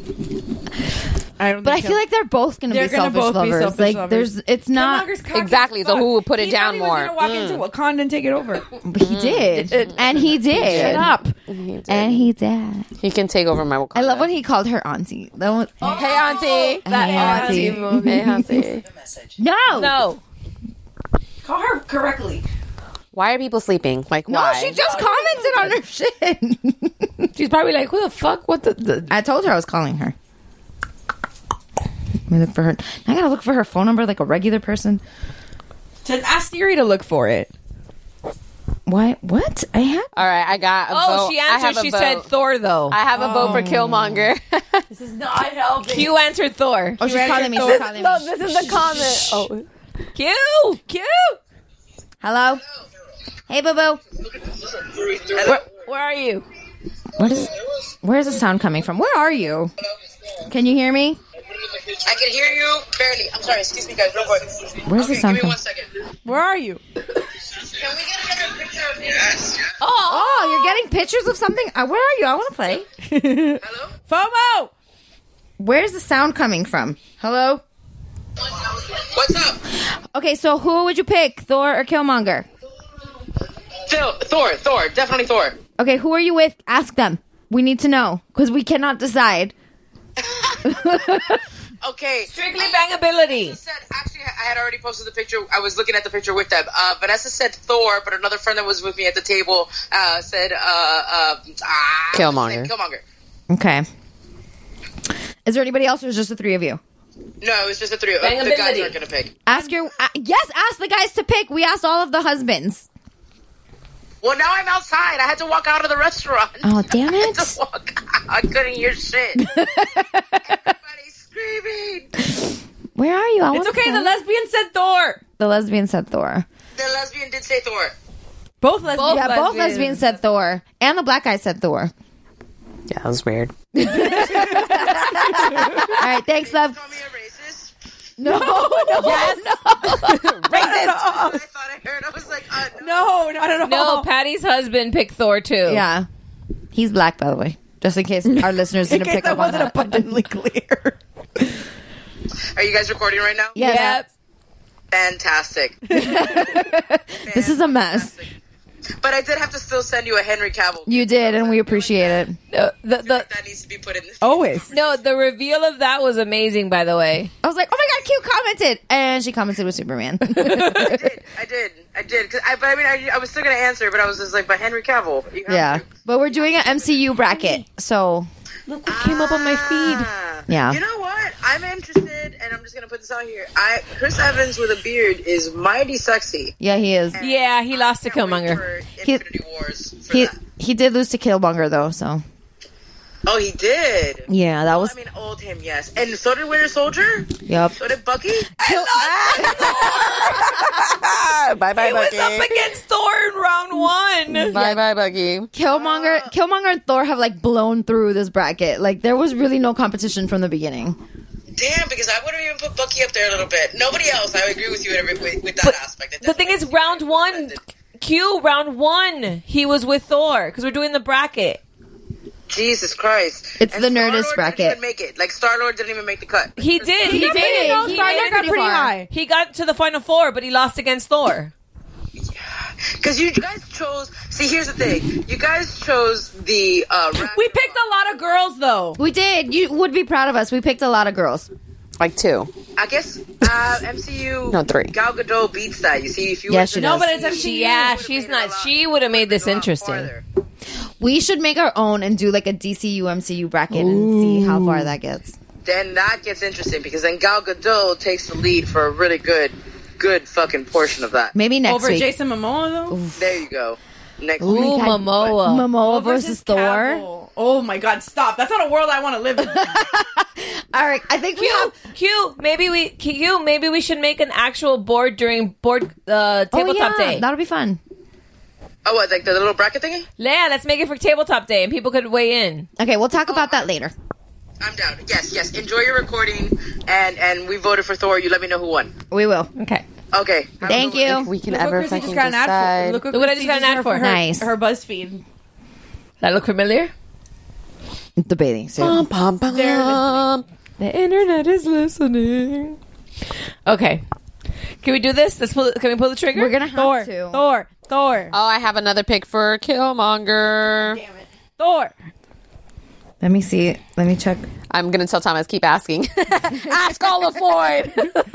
I don't But I think feel like they're both going to They're be gonna selfish both be lovers. selfish like, lovers. there's, it's not. Killmonger's cocky Exactly, as so fuck. who would put it He down thought he was more? gonna walk Mm. into Wakanda and take it over. He did, and he did. Shut up. And he did. He can take over my Wakanda. I love when he called her auntie. That was, Hey, auntie. That Hey, auntie. auntie. movie. Hey, auntie. no, No. Call her correctly. Why are people sleeping? Like, no, why? she just commented on her shit. She's probably like, who the fuck? What the... the I told her I was calling her. Let me look for her. I gotta look for her phone number like a regular person. To ask Siri to look for it. Why? What? I have. All right, I got a Oh, vote. she I have answered. a She vote. said Thor, though. I have a vote for Killmonger. This is not helping. Q answered Thor. Oh, she's calling me. She's calling me. No, this is the comment. Oh, Q! Q! Hello. Hey, boo boo. Where, where are you? What is? Where's the sound coming from? Where are you? Can you hear me? I can hear you barely. I'm sorry. Excuse me, guys. Real quick. Where's the okay, sound give me coming? one second. Where are you? Can we get another picture of me? Yes. Oh, oh, you're getting pictures of something? Uh, where are you? I want to play. Hello? FOMO! Where's the sound coming from? Hello? What's up? Okay, so who would you pick? Thor or Killmonger? Phil, Thor, Thor. Definitely Thor. Okay, who are you with? Ask them. We need to know because we cannot decide. Okay. Strictly bangability. Vanessa said, actually, I had already posted the picture. I was looking at the picture with them. Uh, Vanessa said Thor, but another friend that was with me at the table uh, said uh, uh, ah, Killmonger. what's his name? Killmonger. Okay. Is there anybody else or is it just the three of you? No, it was just the three. Uh, the Bangability. guys aren't going to pick. Ask your... Uh, yes, ask the guys to pick. We asked all of the husbands. Well, now I'm outside. I had to walk out of the restaurant. Oh, damn I had it. to walk out. I couldn't hear shit. Everybody's screaming. Where are you? I It's wanna okay. play. The lesbian said Thor. The lesbian said Thor. The lesbian did say Thor. Both lesbians. Yeah, both lesbians said Thor. And the black guy said Thor. yeah, that was weird. All right, thanks, love. Call me a racist. No, no, Yes. no. I thought I heard. I was like, uh, no. No, not at all. No, Patty's husband picked Thor, too. Yeah. He's black, by the way. Just in case our listeners In didn't case pick that up on wasn't that. abundantly clear. Are you guys recording right now? Yes. Yep. Fantastic. This is a mess. But I did have to still send you a Henry Cavill. You did, and we appreciate it. Uh, the, the, That needs to be put in. Always. no, the reveal of that was amazing, by the way. I was like, oh my God, Q commented. And she commented with Superman. I did. I did. I did. Cause I, but I mean, I, I was still going to answer, but I was just like, but Henry Cavill. You have yeah. to. But we're doing an M C U bracket. So, Look what came up on my feed. Ah. Yeah. You know what? I'm interested, and I'm just going to put this out here. I Chris Evans with a beard is mighty sexy. yeah, he is. Yeah, he lost to Can't wait Killmonger. for He- Infinity Wars for He that. he did lose to Killmonger, though, so. Oh, he did. Yeah, that was. I mean, old him, yes. And so did Winter Soldier. Yep. So did Bucky. bye bye, He was Bucky. up against Thor in round one. Bye bye, Bucky. Killmonger, Killmonger and Thor have like blown through this bracket. Like there was really no competition from the beginning. Damn, because I would have even put Bucky up there a little bit. Nobody else. I agree with you every, with, with that But aspect. It The thing is, round one, Q, round one, he was with Thor because we're doing the bracket. Jesus Christ. It's And the Star-Lord Nerdist didn't bracket. even make it. Like, Star-Lord didn't even make the cut. He did. He, He did. did. No, He Star-Lord made it got pretty far. high. He got to the final four, but he lost against Thor. Because you guys chose... See, here's the thing. You guys chose the... Uh, We picked a lot of girls, though. We did. You would be proud of us. We picked a lot of girls. Like two. I guess uh, M C U. No, three. Gal Gadot beats that. You see, if you Yeah, were she to- does. No, but it's M C U. Yeah, she's not. She would have made this interesting. We should make our own and do like a D C U M C U bracket and see how far that gets. Then that gets interesting because then Gal Gadot takes the lead for a really good, good fucking portion of that. Maybe next Over week. Jason Momoa though. There you go. Next Ooh, week. Momoa. Momoa versus Thor. Cavill. Oh my God! Stop. That's not a world I want to live in. All right, I think we Q, have. Q, maybe we Q, maybe we should make an actual board during board uh, tabletop oh, yeah, day. That'll be fun. Oh, what, like the little bracket thingy? Yeah, let's make it for tabletop day, and people could weigh in. Okay, we'll talk about that later. I'm down. Yes, yes. Enjoy your recording, and and we voted for Thor. You let me know who won. We will. Okay. Okay. Thank you. If we can Look what ever Chrissy fucking just got an ad for. decide. Look what, Look what I Chrissy just got an ad did for. Her, Nice. Her BuzzFeed. That look familiar? The bathing suit. Bum, bum, bum. The internet is listening. Okay. Can we do this? Let's pull. Can we pull the trigger? We're gonna have Thor. to. Thor. Thor. Oh, I have another pick for Killmonger. Damn it. Thor. Let me see. Let me check. I'm gonna tell Thomas, keep asking. Ask all of Floyd.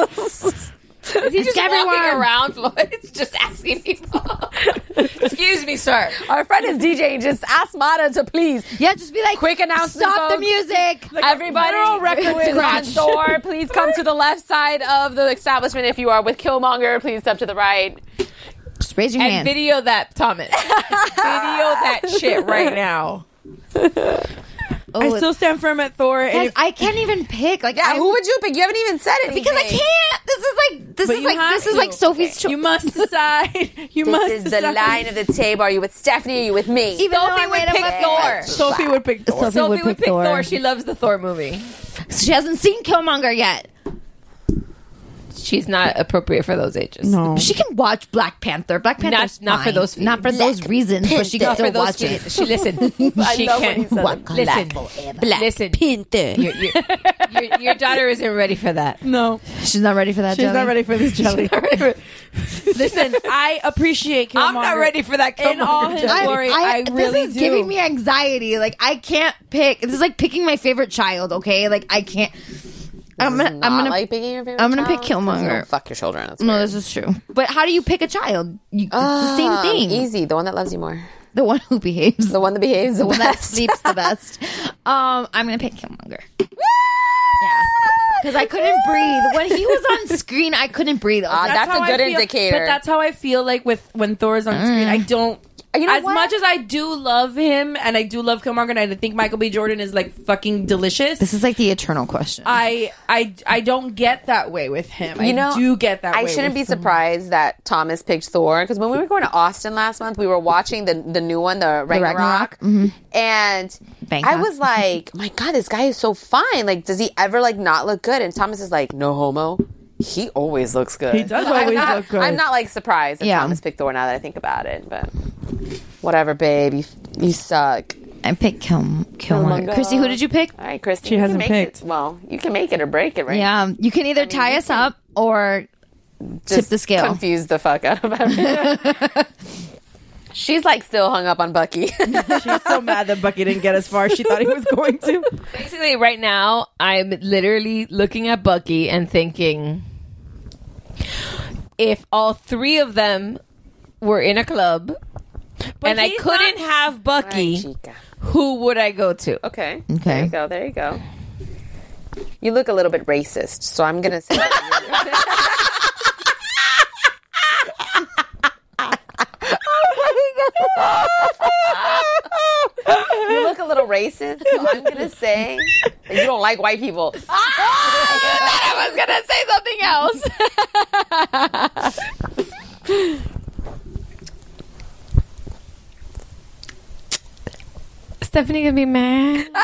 Is he just everyone. walking around, Floyd? Just asking people. Excuse me, sir. Our friend is DJing. Just ask Mata to please. Yeah, just be like, Quick announcement. stop the folks. music. Everybody literal record who is on scratch. door, please come to the left side of the establishment. If you are with Killmonger, please step to the right. Just raise your And hand. video that, Thomas. Video that shit right now. Oh, I still stand firm at Thor. And guys, if, I can't even pick. Like, Yeah, I'm- who would you pick? You haven't even said anything. because I can't. This is like this But is you like have this is to. like Sophie's choice. you must decide. You must This is the decide. line of the table. Are you with Stephanie? Or are you with me? Even though Sophie I would made up pick my- Thor. Sophie would pick Thor. Sophie, Sophie would pick, pick Thor. Thor. She loves the Thor movie. She hasn't seen Killmonger yet. She's not appropriate for those ages. No. She can watch Black Panther. Black Panther's not for fine. those not for those reasons, but she can Not still for those watch it. feelings. She listen. She love when can he said Walk listen. alive Black listen. Panther. Your, your, your, your daughter isn't ready for that. No, She's not ready for that. she's jelly? not ready for this jelly. Listen, I appreciate Killmonger. I'm not ready for that. In all his Killmonger. glory, I, really this is do. giving me anxiety. Like I can't pick. This is like picking my favorite child. Okay, like I can't. I'm gonna. Not I'm gonna. like picking your favorite I'm gonna child? pick Killmonger. 'Cause you don't fuck your children. That's no, weird. this is true. But how do you pick a child? You, it's the same Um, thing. Easy. The one that loves you more. The one who behaves. The one that behaves. The, The one that best. sleeps the best. Um, I'm gonna pick Killmonger. Yeah, because I couldn't breathe when he was on screen. I couldn't breathe. I was Ah, like, that's how a I good feel- indicator. But that's how I feel like with when Thor's on screen. I don't. You know as what? much as I do love him and I do love Killmonger and I think Michael B. Jordan is like fucking delicious. this is like the eternal question. I I I don't get that way with him. You I know, do get that I way. shouldn't with be him. surprised that Thomas picked Thor because when we were going to Austin last month, we were watching the the new one, the Ragnarok, Ragnarok? Mhm. and Bangkok. I was like, "My God, this guy is so fine! Like, does he ever like not look good?" And Thomas is like, "No homo." He always looks good. He does I'm always not- look good. I'm not like surprised that Yeah. Thomas picked Thor now that I think about it, but whatever, babe. You you suck. I picked Kill Killmonger. Killmonger. Christy, who did you pick? All right, Christy. She you can hasn't make picked. It, well, you can make it or break it, right? Yeah, you can either tie you us can- up or tip Just the scale. confuse the fuck out of everyone. She's like still hung up on Bucky. She's so mad that Bucky didn't get as far as she thought he was going to. Basically, right now, I'm literally looking at Bucky and thinking, if all three of them were in a club and I he's couldn't not- have Bucky, Ay, chica. who would I go to? Okay. Okay. There you go. There you go. You look a little bit racist, so I'm gonna say. You look a little racist, so I'm gonna say that you don't like white people. I was gonna say something else. Stephanie gonna be mad. It's fine.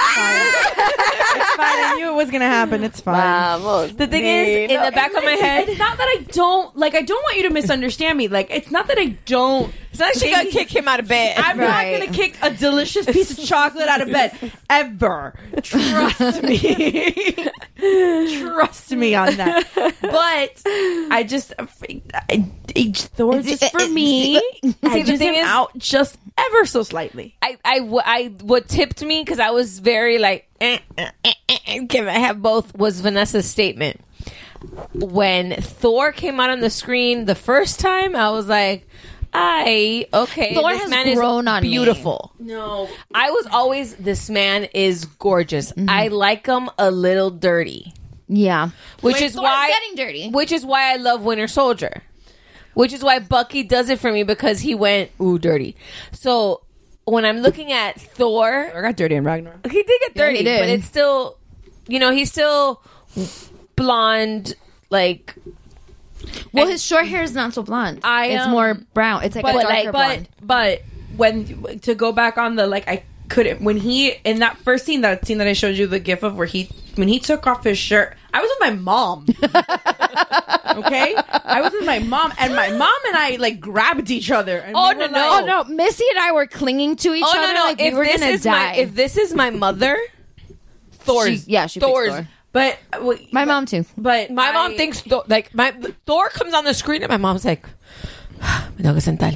I knew it was gonna happen. It's fine. Vamos, The thing is, in the back of my head, it's not that I don't like. I don't want you to misunderstand me. Like, it's not that I don't It's not like she gonna kick him out of bed. I'm Right. not gonna kick a delicious piece of chocolate out of bed ever. Trust me. Trust me on that. But I just, I, I, Thor just for me. I the just thing am is- out just ever so slightly. I, I, w- I, what tipped me, because I was very like, eh, eh, eh, eh, can I have both, was Vanessa's statement. When Thor came out on the screen the first time, I was like, I, okay, Thor this has man grown is on me. beautiful. No. I was always, this man is gorgeous. I like him a little dirty. Yeah. Which Wait, is Thor's why getting dirty. Which is why I love Winter Soldier. Which is why Bucky does it for me, because he went ooh dirty. So when I'm looking at Thor, I got dirty in Ragnarok. he did get dirty, he did. but it's still, you know, he's still blonde, like. Well, his short hair is not so blonde. I, it's um, more brown. It's like but a darker like, blonde. but but when to go back on the like, I couldn't when he in that first scene, that scene that I showed you the gif of where he when he took off his shirt, I was with my mom. Okay, I was with my mom, and my mom and I like grabbed each other. And Oh, we no, were no. like, Oh no, Missy and I were clinging to each Oh other no, no! like if we were this gonna is die. my if this is my mother, Thor's She- yeah, she picks Thor's. Thor. But uh, My mom too. But My I- mom thinks Thor, like my Thor comes on the screen and my mom's like, me tengo que sentar.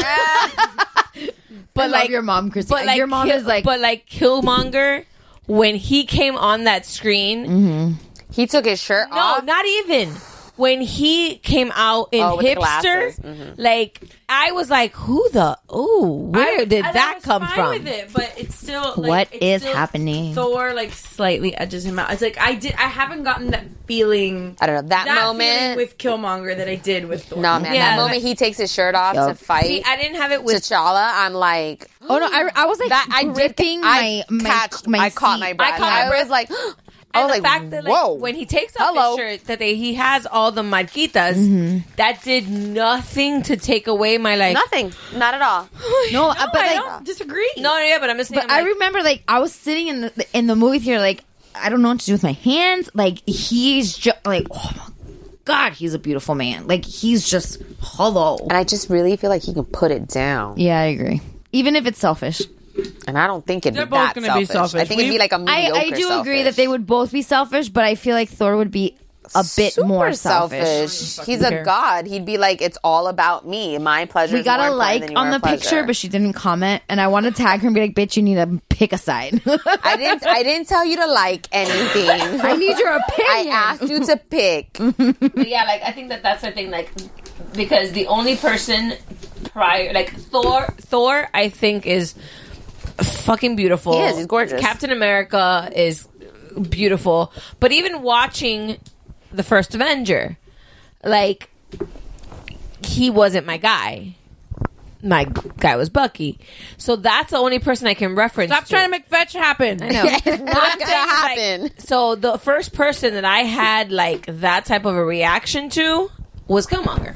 But But like like your mom, Christine. But like your mom Kill- is like, but like Killmonger, when he came on that screen, He took his shirt no, off. not even. When he came out in Oh, with the hipster, glasses. Mhm. like I was like, "Who the? Oh, where I- did and I that was come fine from?" With it, but it's still like, What it's is still- happening? Thor like slightly edges him out. It's like I did. I haven't gotten that feeling. I don't know. That, that moment. feeling with Killmonger that I did with Thor. No, man. Yeah, that like- moment he takes his shirt off Yup. to fight See, I didn't have it with. T'Challa, I'm like, oh no, I, I was like that. I did. gripping I my, my, catch. my I caught seat. my breath. I caught my I breath. was like, I And was the like, fact that like whoa. when he takes off Hello. his shirt, that they, he has all the marquitas, Mm-hmm. that did nothing to take away my like. Nothing. Not at all. No, uh, but I like, don't disagree. No, no, yeah, but I'm just saying. but I'm I like, remember like I was sitting in the in the movie theater like I don't know what to do with my hands. Like he's just like, oh my god, he's a beautiful man. Like he's just hello. And I just really feel like he can put it down. Yeah, I agree. Even if it's selfish. And I don't think it'd They're be both that gonna selfish. be selfish. I think it'd be We've- like a I, mediocre I do selfish. agree that they would both be selfish, but I feel like Thor would be a bit Super more selfish. selfish. He's a god. He'd be like, it's all about me. My pleasure. We is got more a important like than on your the pleasure. picture, but she didn't comment, and I want to tag her and be like, "Bitch, you need to pick a side." I didn't. I didn't tell you to like anything. I need your opinion. I asked you to pick. But yeah, like I think that that's the thing, like because the only person prior, like Thor, Thor, I think is fucking beautiful. He is. He's gorgeous. Captain America is beautiful, but even watching the first Avenger, like he wasn't my guy. My guy was Bucky, so that's the only person I can reference. Stop to. trying to make fetch happen. I know. It's not I'm gonna saying, like, happen. so the first person that I had like that type of a reaction to was Killmonger.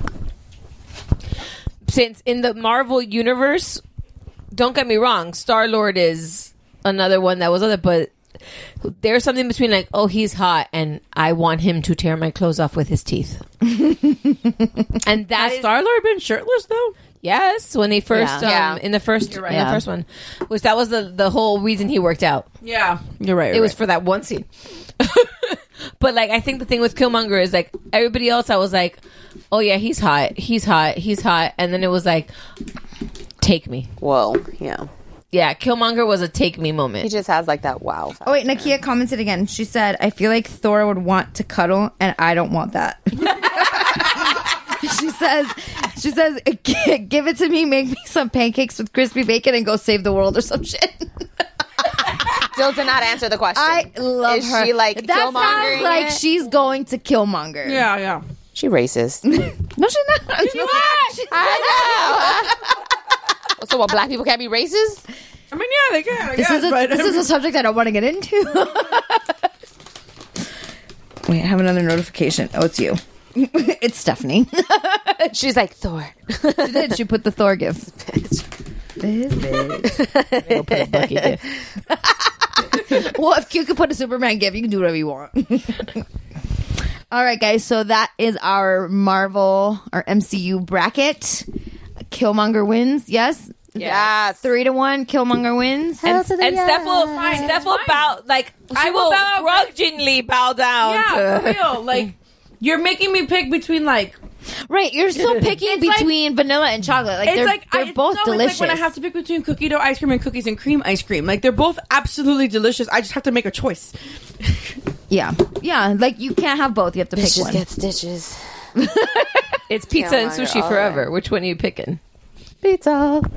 Since in the Marvel universe, don't get me wrong, Star-Lord is another one that was other, but there's something between like, oh, he's hot, and I want him to tear my clothes off with his teeth. And that Has is Star-Lord been shirtless though? yes, when he first Yeah. um, Yeah. in the first You're right. in Yeah. the first one, was that was the the whole reason he worked out. Yeah, you're right. It was for that one scene. But like I think the thing with Killmonger is like everybody else I was like, oh yeah, he's hot, he's hot, he's hot, and then it was like, take me. Whoa. Yeah. Yeah, Killmonger was a take me He moment. just has like that wow. Oh wait, Nakia commented again. She said, "I feel like Thor would want to cuddle, and I don't want that." She says, "She says, give it to me, make me some pancakes with crispy bacon, and go save the world or some shit." Still did not answer the question. I love Is her. she like that sounds Killmongering like it? she's going to Killmonger. Yeah, yeah. She racist. No, she's not. She's not. I know. So what? Black people can't be racist? I mean, yeah, they can. I This guess, is a, but this is a subject I don't want to get into. Wait, I have another notification. Oh, it's you. It's Stephanie. She's like Thor. She did. She put the Thor gif. This bitch. Go put a Bucky gif. Well, if you could put a Superman gif, you can do whatever you want. All right, guys. So that is our Marvel or M C U bracket. Killmonger wins. Yes. Yeah, three to one. Killmonger wins. And, and Steph will, Steph will bow like she I will will bow- grudgingly bow down. Yeah, to, for real. Like you're making me pick between like. Right, you're so picky It's like- between vanilla and chocolate. Like it's they're like they're I, both no, delicious. It's like when I have to pick between cookie dough ice cream and cookies and cream ice cream. Like they're both absolutely delicious. I just have to make a choice. Yeah, yeah. Like you can't have both. You have to pick Bitches one. get stitches. It's pizza and Killmonger sushi all forever. right. Which one are you picking? Pizza.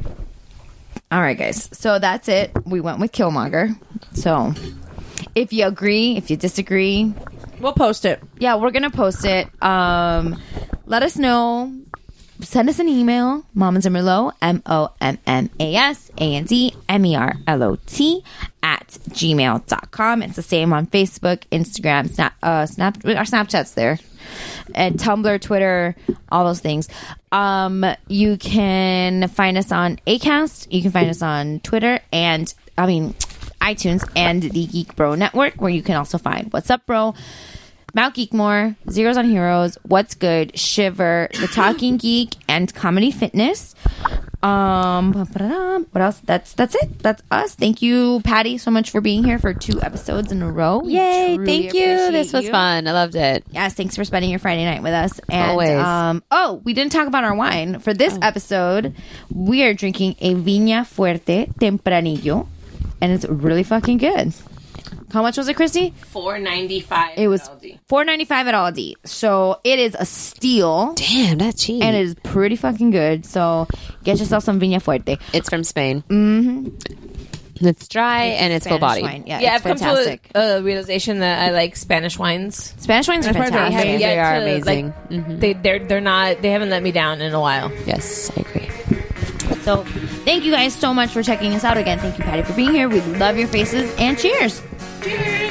All right, guys. So that's it. We went with Killmonger. So if you agree, if you disagree, we'll post it. Yeah, we're gonna post it. Um, let us know. Send us an email, Mom and Zimmerlo, M O M M A S A N D M E R L O T at gmail dot com. It's the same on Facebook, Instagram, Snap, uh, Snap, our Snapchat's there, and Tumblr, Twitter, all those things. Um, you can find us on Acast. You can find us on Twitter and, I mean, iTunes and the Geek Bro Network, where you can also find What's Up, Bro, Mount Geekmore, Zeros on Heroes, What's Good, Shiver, The Talking Geek, and Comedy Fitness. Um, what else? That's that's it. That's us. Thank you, Patty, so much for being here for two episodes in a row. We Yay! truly Thank you. appreciate This was you. fun. I loved it. Yes, thanks for spending your Friday night with us. And, Always. Um, oh, we didn't talk about our wine. For this episode, we are drinking a Viña Fuerte Tempranillo, and it's really fucking good. How much was it, Christy? Four ninety five. It was four ninety five at Aldi. So it is a steal. Damn, that's cheap. And it is pretty fucking good. So get yourself some Viña Fuerte. It's from Spain. Mm-hmm. It's dry and it's full Spanish body. wine. Yeah, Yeah, it's I've fantastic. come to a, a realization that I like Spanish wines. Spanish wines are I've heard they fantastic. have yet They are to, amazing. like, Mhm. They they're they're not. They haven't let me down in a while. Yes, I agree. So thank you guys so much for checking us out again. Thank you, Patty, for being here. We love your faces, and cheers. Cheers.